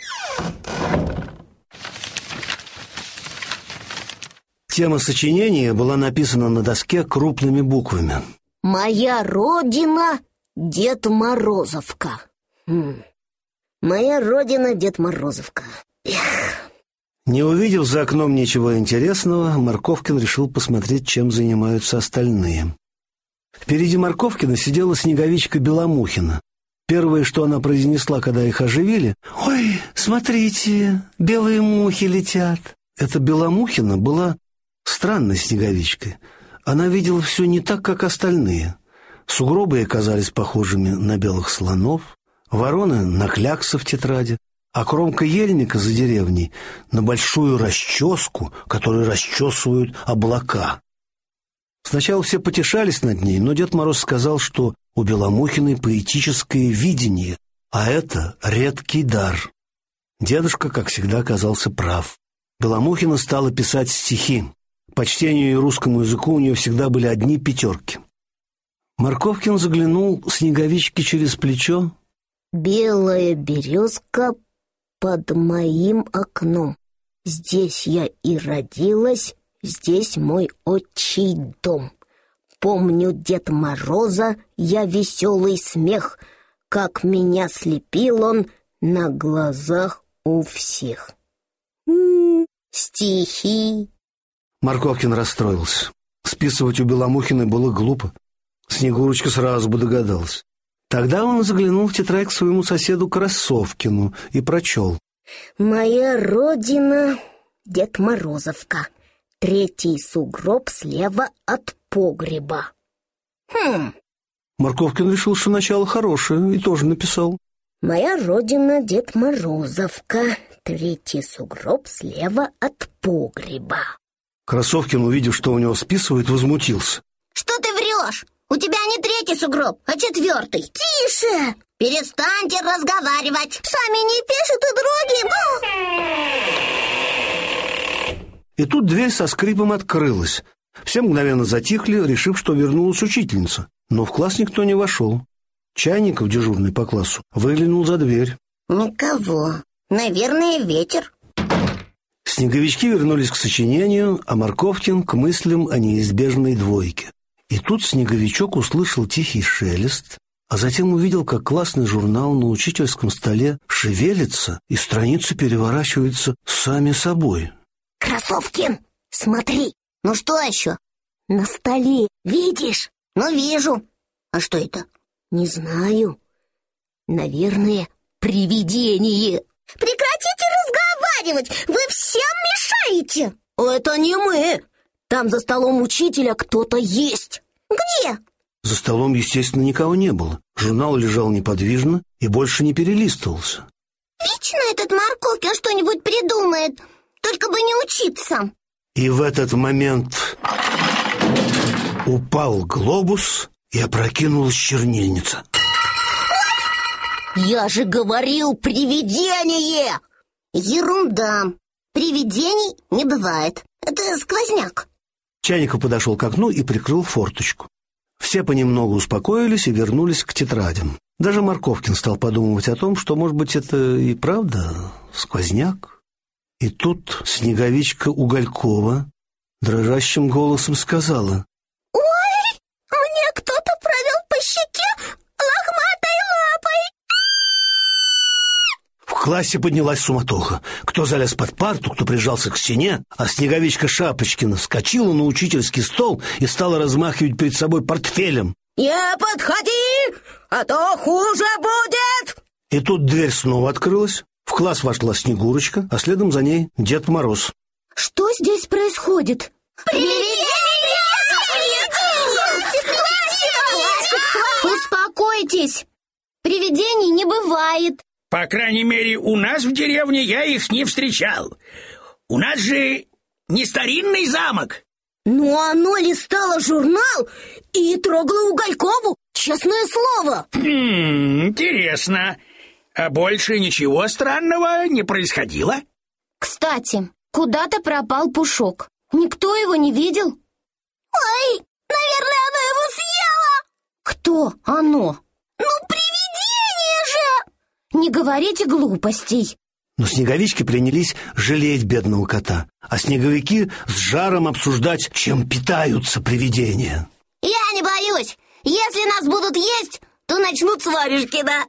Тема сочинения была написана на доске крупными буквами. Моя родина — Дед Морозовка. Моя родина — Дед Морозовка. Эх. Не увидев за окном ничего интересного, Морковкин решил посмотреть, чем занимаются остальные. Впереди Морковкина сидела снеговичка Беломухина. Первое, что она произнесла, когда их оживили: «Ой, смотрите, белые мухи летят». Эта Беломухина была странной снеговичкой. Она видела все не так, как остальные. Сугробы ей казались похожими на белых слонов, вороны — на кляксы в тетради, а кромка ельника за деревней — на большую расческу, которой расчесывают облака. Сначала все потешались над ней, но Дед Мороз сказал, что у Беломухиной поэтическое видение, а это редкий дар. Дедушка, как всегда, оказался прав. Беломухина стала писать стихи. По чтению и русскому языку у нее всегда были одни 5. Морковкин заглянул снеговичке через плечо. Белая березка под моим окном. Здесь я и родилась, здесь мой отчий дом. Помню Дед Мороза, я веселый смех, как меня слепил он на глазах у всех. Стихи. Морковкин расстроился. Списывать у Беломухиной было глупо. Снегурочка сразу бы догадалась. Тогда он заглянул в тетрадь к своему соседу Красовкину и прочел. Моя родина — Дед Морозовка. 3 сугроб слева от погреба. Морковкин решил, что начало хорошее, и тоже написал. Моя родина — Дед Морозовка. 3 сугроб слева от погреба. Красовкин, увидев, что у него списывают, возмутился. Что ты врешь? У тебя не 3 сугроб, а 4. Тише! Перестаньте разговаривать. Сами не пишут, и другим. И тут дверь со скрипом открылась. Все мгновенно затихли, решив, что вернулась учительница. Но в класс никто не вошел. Чайников, дежурный по классу, выглянул за дверь. Никого. Наверное, ветер. Снеговички вернулись к сочинению, а Морковкин к мыслям о неизбежной двойке. И тут Снеговичок услышал тихий шелест, а затем увидел, как классный журнал на учительском столе шевелится, и страницы переворачиваются сами собой. Кроссовкин, смотри. Ну что еще? На столе, видишь? Ну, вижу. А что это? Не знаю. Наверное, привидение. Прекратите разговаривать! Вы всем мешаете! Это не мы. Там за столом учителя кто-то есть. Где? За столом, естественно, никого не было. Журнал лежал неподвижно и больше не перелистывался. Вечно этот Морковкин что-нибудь придумает, только бы не учиться. И в этот момент упал глобус и опрокинулась чернильница. Я же говорил, привидение! Ерунда. Привидений не бывает. Это сквозняк. Чайников подошел к окну и прикрыл форточку. Все понемногу успокоились и вернулись к тетрадям. Даже Морковкин стал подумывать о том, что, может быть, это и правда сквозняк. И тут Снеговичка Уголькова дрожащим голосом сказала: «Ой, мне кто-то провел по щеке лохматой лапой!» В классе поднялась суматоха. Кто залез под парту, кто прижался к стене, а Снеговичка Шапочкина вскочила на учительский стол и стала размахивать перед собой портфелем. «Не подходи, а то хуже будет!» И тут дверь снова открылась. В класс вошла Снегурочка, а следом за ней Дед Мороз. «Что здесь происходит?» «Привидение! Успокойтесь! Привидений не бывает!» По крайней мере, у нас в деревне я их не встречал. У нас же не старинный замок. Но оно листало журнал и трогало Уголькову, честное слово. Интересно. А больше ничего странного не происходило? Кстати, куда-то пропал Пушок. Никто его не видел? Ой, наверное, оно его съело. Кто оно? Ну, привидение же! Не говорите глупостей. Но снеговички принялись жалеть бедного кота, а снеговики с жаром обсуждать, чем питаются привидения. Я не боюсь. Если нас будут есть, то начнутся варежки, да?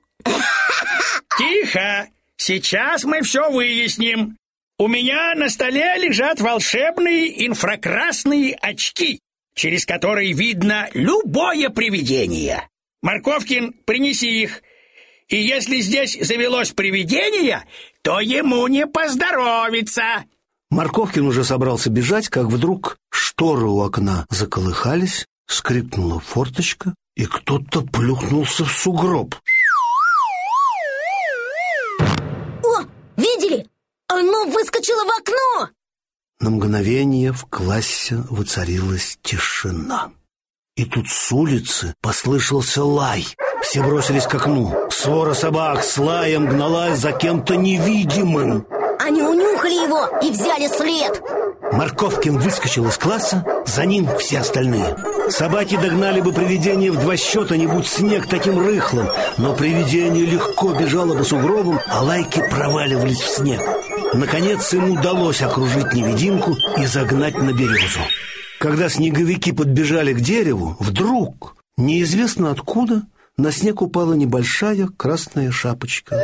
Тихо! Сейчас мы все выясним. У меня на столе лежат волшебные инфракрасные очки, через которые видно любое привидение. Морковкин, принеси их. И если здесь завелось привидение, то ему не поздоровится. Морковкин уже собрался бежать, как вдруг шторы у окна заколыхались, скрипнула форточка, и кто-то плюхнулся в сугроб. О, видели? Оно выскочило в окно! На мгновение в классе воцарилась тишина. И тут с улицы послышался лай. Все бросились к окну. Свора собак с лаем гналась за кем-то невидимым. Они унюхали его и взяли след. Морковкин выскочил из класса, за ним все остальные. Собаки догнали бы привидение в 2 счета, не будь снег таким рыхлым. Но привидение легко бежало по сугробам, а лайки проваливались в снег. Наконец им удалось окружить невидимку и загнать на березу. Когда снеговики подбежали к дереву, вдруг, неизвестно откуда, на снег упала небольшая красная шапочка.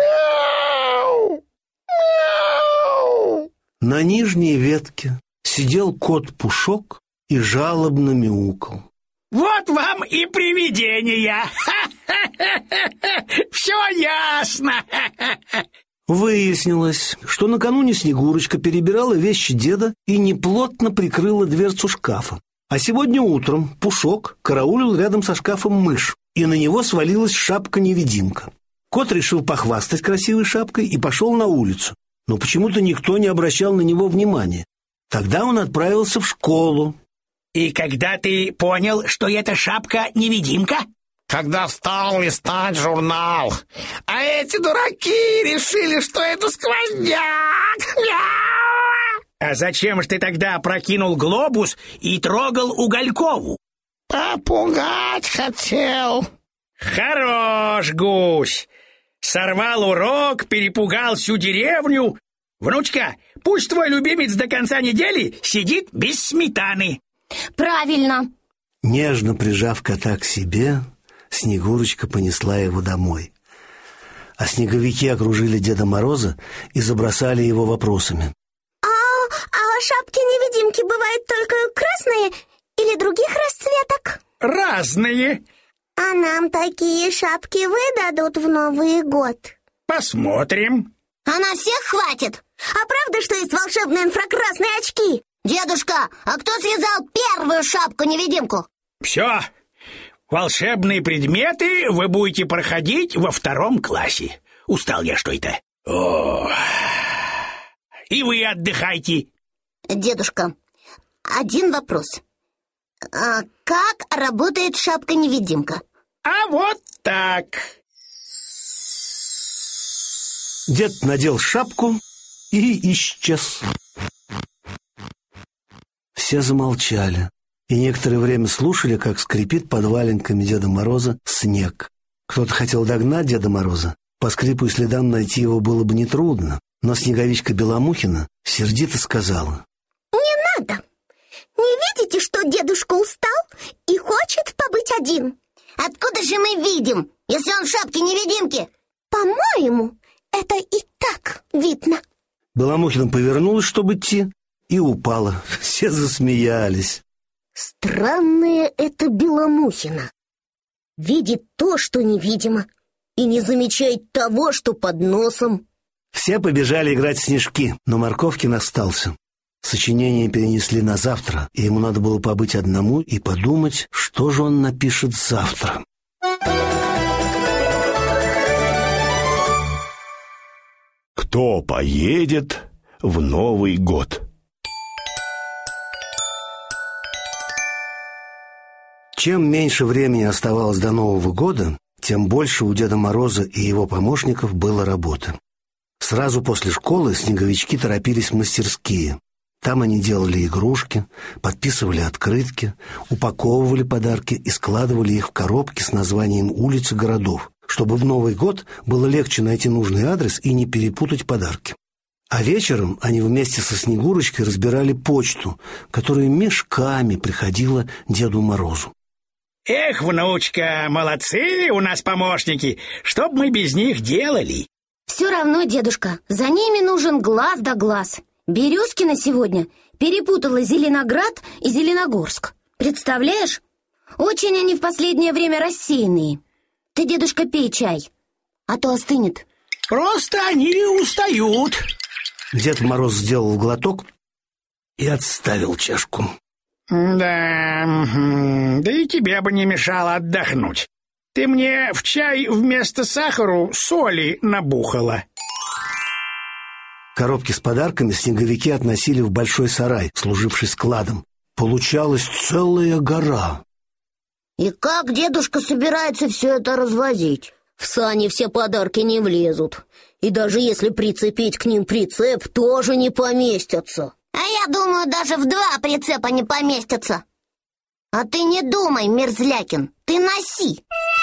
На нижней ветке сидел кот Пушок и жалобно мяукал. Вот вам и привидение. Все ясно. Выяснилось, что накануне Снегурочка перебирала вещи деда и неплотно прикрыла дверцу шкафа. А сегодня утром Пушок караулил рядом со шкафом мышь, и на него свалилась шапка-невидимка. Кот решил похвастать красивой шапкой и пошел на улицу, но почему-то никто не обращал на него внимания. Тогда он отправился в школу. И когда ты понял, что эта шапка-невидимка? Когда стал листать журнал, а эти дураки решили, что это сквозняк. А зачем же ты тогда прокинул глобус и трогал Уголькову? Попугать хотел. Хорош, гусь! Сорвал урок, перепугал всю деревню. Внучка, Пусть твой любимец до конца недели сидит без сметаны. Правильно. Нежно прижав кота к себе, Снегурочка понесла его домой. А снеговики окружили Деда Мороза и забросали его вопросами. А шапки-невидимки бывают только красные или других расцветок? Разные. А нам такие шапки выдадут в Новый год? Посмотрим. А на всех хватит? А правда, что есть волшебные инфракрасные очки? Дедушка, а кто связал первую шапку-невидимку? Все. Волшебные предметы вы будете проходить во 2 классе. Устал я что-то. И вы отдыхайте. Дедушка, один вопрос. А как работает шапка-невидимка? А вот так. Дед надел шапку и исчез. Все замолчали и некоторое время слушали, как скрипит под валенками Деда Мороза снег. Кто-то хотел догнать Деда Мороза. По скрипу и следам найти его было бы нетрудно, но снеговичка Беломухина сердито сказала: «Не надо! Не видите, что дедушка устал и хочет побыть один?» Откуда же мы видим, если он в шапке-невидимки? «По-моему, это и так видно». Беломухина повернулась, чтобы идти, и упала. Все засмеялись. Странная это Беломухина. Видит то, что невидимо, и не замечает того, что под носом. Все побежали играть в снежки, но Морковкин остался. Сочинение перенесли на завтра, и ему надо было побыть одному и подумать, что же он напишет завтра. Кто поедет в Новый год? Чем меньше времени оставалось до Нового года, тем больше у Деда Мороза и его помощников было работы. Сразу после школы снеговички торопились в мастерские. Там они делали игрушки, подписывали открытки, упаковывали подарки и складывали их в коробки с названием улиц и городов, чтобы в Новый год было легче найти нужный адрес и не перепутать подарки. А вечером они вместе со Снегурочкой разбирали почту, которая мешками приходила Деду Морозу. Эх, внучка, молодцы у нас помощники. Что б мы без них делали? Все равно, дедушка, за ними нужен глаз да глаз. Березкина сегодня перепутала Зеленоград и Зеленогорск. Представляешь? Очень они в последнее время рассеянные. Ты, дедушка, пей чай, а то остынет. Просто они устают. Дед Мороз сделал глоток и отставил чашку. Да и тебе бы не мешало отдохнуть. Ты мне в чай вместо сахару соли набухала. Коробки с подарками снеговики относили в большой сарай, служивший складом. Получалась целая гора. И как дедушка собирается все это развозить? В сани все подарки не влезут. И даже если прицепить к ним прицеп, тоже не поместятся. А я думаю, даже в 2 прицепа не поместятся. А ты не думай, Мерзлякин, ты носи.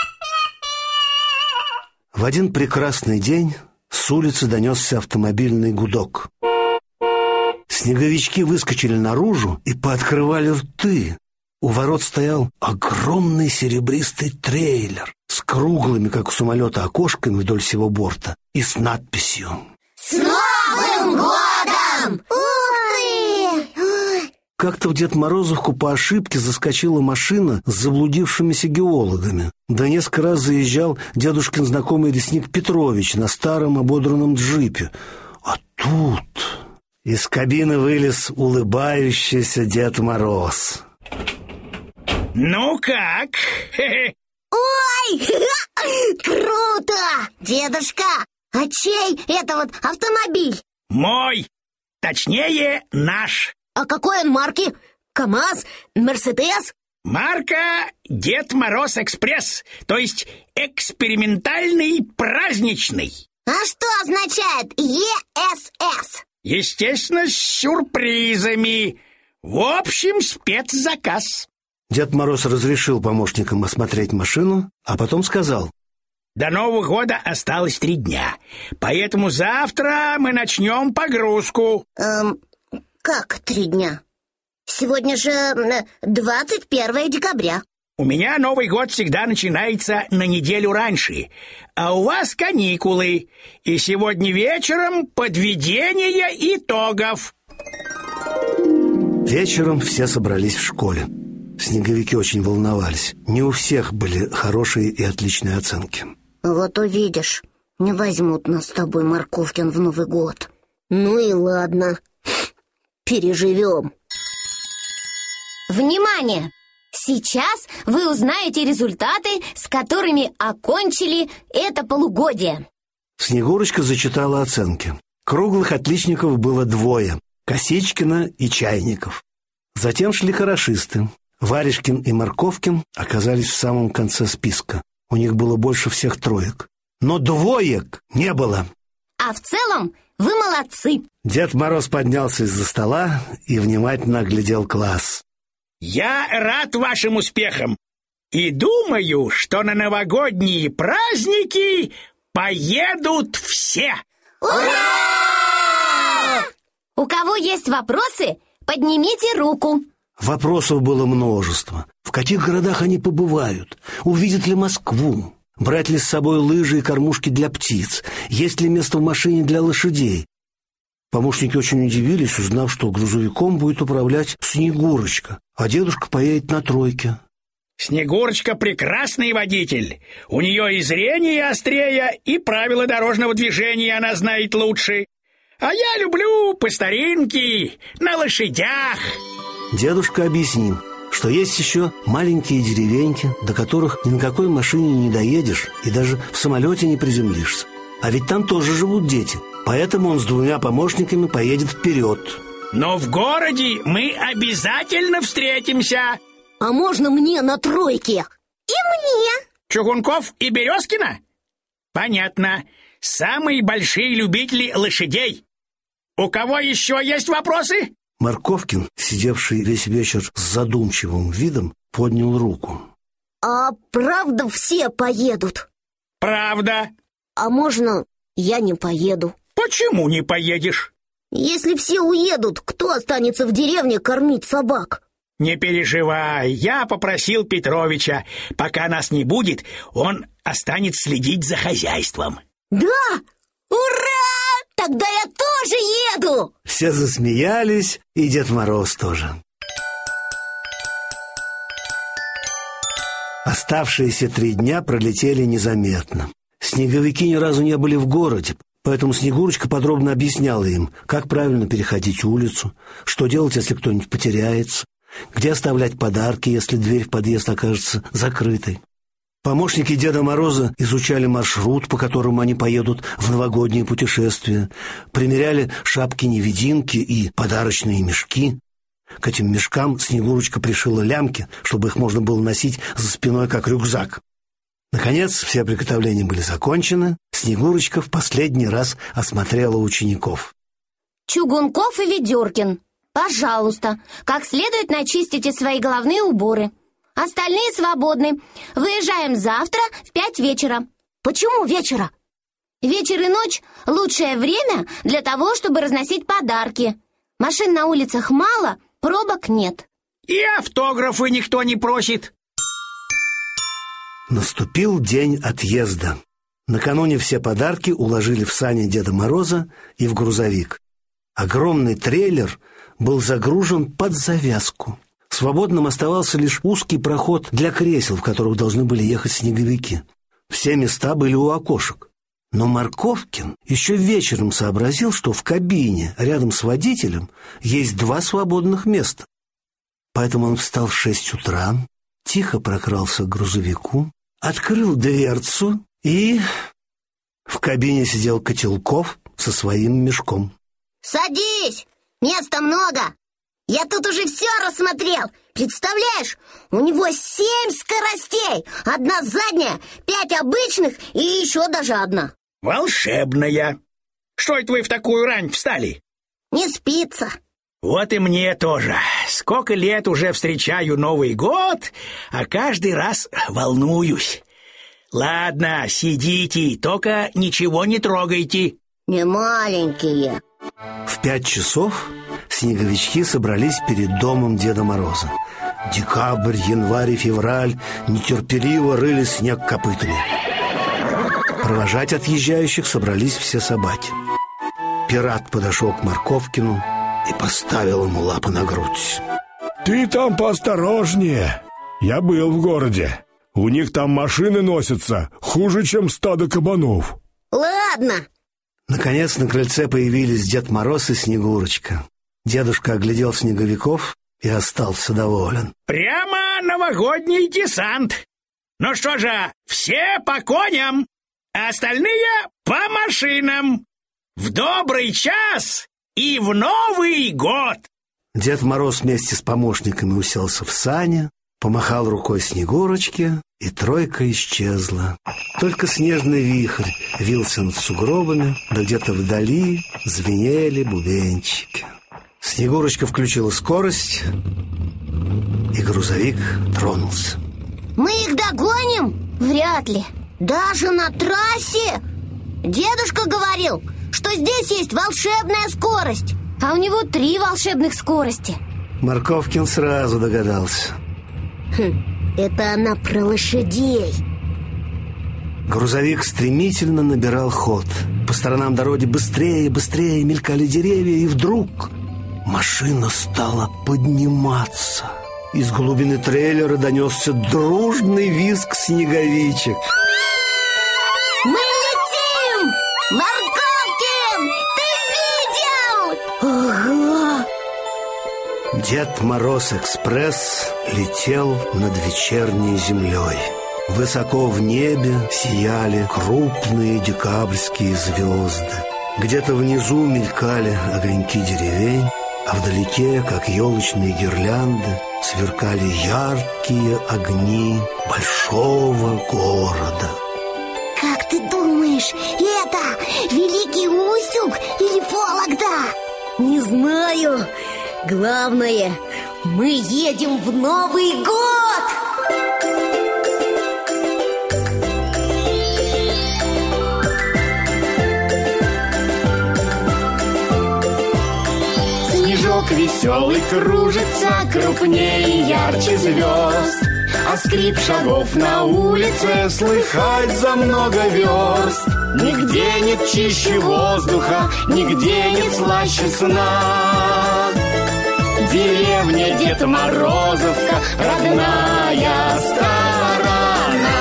В один прекрасный день с улицы донесся автомобильный гудок. Снеговички выскочили наружу и пооткрывали рты. У ворот стоял огромный серебристый трейлер с круглыми, как у самолета, окошками вдоль всего борта и с надписью «С Новым годом!» Ух ты! Как-то в Дед Морозовку по ошибке заскочила машина с заблудившимися геологами. Да несколько раз заезжал дедушкин знакомый лесник Петрович на старом ободранном джипе. А тут из кабины вылез улыбающийся Дед Мороз. Ну как? Ой, круто! Дедушка, а чей это вот автомобиль? Мой, точнее, наш. А какой он марки? КамАЗ? Мерседес? Марка Дед Мороз Экспресс, то есть экспериментальный праздничный. А что означает ЕСС? Естественно, с сюрпризами. В общем, спецзаказ. Дед Мороз разрешил помощникам осмотреть машину, а потом сказал: До Нового года осталось 3 дня, поэтому завтра мы начнем погрузку. Как 3 дня? Сегодня же 21 декабря. У меня Новый год всегда начинается на неделю раньше, а у вас каникулы, и сегодня вечером подведение итогов. Вечером все собрались в школе. Снеговики очень волновались. Не у всех были хорошие и отличные оценки. Вот увидишь, не возьмут нас с тобой, Морковкин, в Новый год. Ну и ладно, переживем. Внимание! Сейчас вы узнаете результаты, с которыми окончили это полугодие. Снегурочка зачитала оценки. Круглых отличников было 2: Косичкина и Чайников. Затем шли хорошисты. Варежкин и Морковкин оказались в самом конце списка. У них было больше всех 3. Но 2 не было. А в целом вы молодцы. Дед Мороз поднялся из-за стола и внимательно оглядел класс. Я рад вашим успехам и думаю, что на новогодние праздники поедут все. Ура! У кого есть вопросы, поднимите руку. Вопросов было множество. В каких городах они побывают? Увидят ли Москву? Брать ли с собой лыжи и кормушки для птиц? Есть ли место в машине для лошадей? Помощники очень удивились, узнав, что грузовиком будет управлять Снегурочка, а дедушка поедет на тройке. Снегурочка прекрасный водитель. У нее и зрение острее, и правила дорожного движения она знает лучше. А я люблю по старинке, на лошадях. Дедушка объяснил, что есть еще маленькие деревеньки, до которых ни на какой машине не доедешь и даже в самолете не приземлишься. А ведь там тоже живут дети, поэтому он с 2 помощниками поедет вперед. Но в городе мы обязательно встретимся. А можно мне на тройке? И мне. Чугунков и Березкина? Понятно. Самые большие любители лошадей. У кого еще есть вопросы? Морковкин, сидевший весь вечер с задумчивым видом, поднял руку. А правда все поедут? Правда. А можно я не поеду? Почему не поедешь? Если все уедут, кто останется в деревне кормить собак? Не переживай, я попросил Петровича. Пока нас не будет, он останется следить за хозяйством. Да? Ура! Тогда я тоже еду! Все засмеялись, и Дед Мороз тоже. Оставшиеся 3 дня пролетели незаметно. Снеговики ни разу не были в городе, поэтому Снегурочка подробно объясняла им, как правильно переходить улицу, что делать, если кто-нибудь потеряется, где оставлять подарки, если дверь в подъезд окажется закрытой. Помощники Деда Мороза изучали маршрут, по которому они поедут в новогоднее путешествие, примеряли шапки-невидимки и подарочные мешки. К этим мешкам Снегурочка пришила лямки, чтобы их можно было носить за спиной, как рюкзак. Наконец, все приготовления были закончены. Снегурочка в последний раз осмотрела учеников. Чугунков и Ведеркин, пожалуйста, как следует начистите свои головные уборы. Остальные свободны. Выезжаем завтра в 5 вечера. Почему вечера? Вечер и ночь – лучшее время для того, чтобы разносить подарки. Машин на улицах мало, пробок нет. И автографы никто не просит. Наступил день отъезда. Накануне все подарки уложили в сани Деда Мороза и в грузовик. Огромный трейлер был загружен под завязку. Свободным оставался лишь узкий проход для кресел, в которых должны были ехать снеговики. Все места были у окошек. Но Морковкин еще вечером сообразил, что в кабине рядом с водителем есть 2 свободных места. Поэтому он встал в 6 утра, тихо прокрался к грузовику, открыл дверцу и... В кабине сидел Котелков со своим мешком. Садись! Места много! Я тут уже все рассмотрел. Представляешь, у него 7 скоростей. 1 задняя, 5 обычных и еще даже 1. Волшебная. Что это вы в такую рань встали? Не спится. Вот и мне тоже. Сколько лет уже встречаю Новый год, а каждый раз волнуюсь. Ладно, сидите, только ничего не трогайте. Не маленькие. В 5 часов снеговички собрались перед домом Деда Мороза. Декабрь, январь и февраль нетерпеливо рыли снег копытами. Провожать отъезжающих собрались все собаки. Пират подошел к Морковкину и поставил ему лапы на грудь. Ты там поосторожнее. Я был в городе. У них там машины носятся хуже, чем стадо кабанов. Ладно. Наконец на крыльце появились Дед Мороз и Снегурочка. Дедушка оглядел снеговиков и остался доволен. Прямо новогодний десант. Ну что же, все по коням, а остальные по машинам. В добрый час и в Новый год. Дед Мороз вместе с помощниками уселся в сани, помахал рукой Снегурочке, и тройка исчезла. Только снежный вихрь вился над сугробами, да где-то вдали звенели бубенчики. Снегурочка включила скорость, и грузовик тронулся. Мы их догоним? Вряд ли. Даже на трассе? Дедушка говорил, что здесь есть волшебная скорость. А у него 3 волшебных скорости. Морковкин сразу догадался. Это она про лошадей. Грузовик стремительно набирал ход. По сторонам дороги быстрее и быстрее мелькали деревья, и вдруг машина стала подниматься. Из глубины трейлера донесся дружный визг снеговичек. Мы летим! Морковкин, ты видел? Ага. Дед Мороз-экспресс летел над вечерней землей. Высоко в небе сияли крупные декабрьские звезды. Где-то внизу мелькали огоньки деревень, а вдалеке, как елочные гирлянды, сверкали яркие огни большого города. Как ты думаешь, это Великий Устюг или Вологда? Не знаю. Главное, мы едем в Новый год! Снежок веселый кружится крупнее и ярче звезд, а скрип шагов на улице слыхать за много верст. Нигде нет чище воздуха, нигде нет слаще сна. Деревня Дед Морозовка, родная сторона.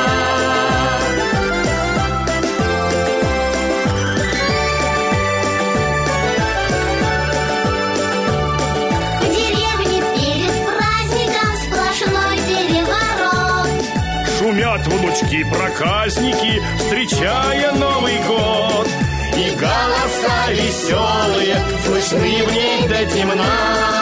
В деревне перед праздником сплошной переворот. Шумят внучки-проказники, встречая Новый год. И голоса веселые слышны в ней до темна.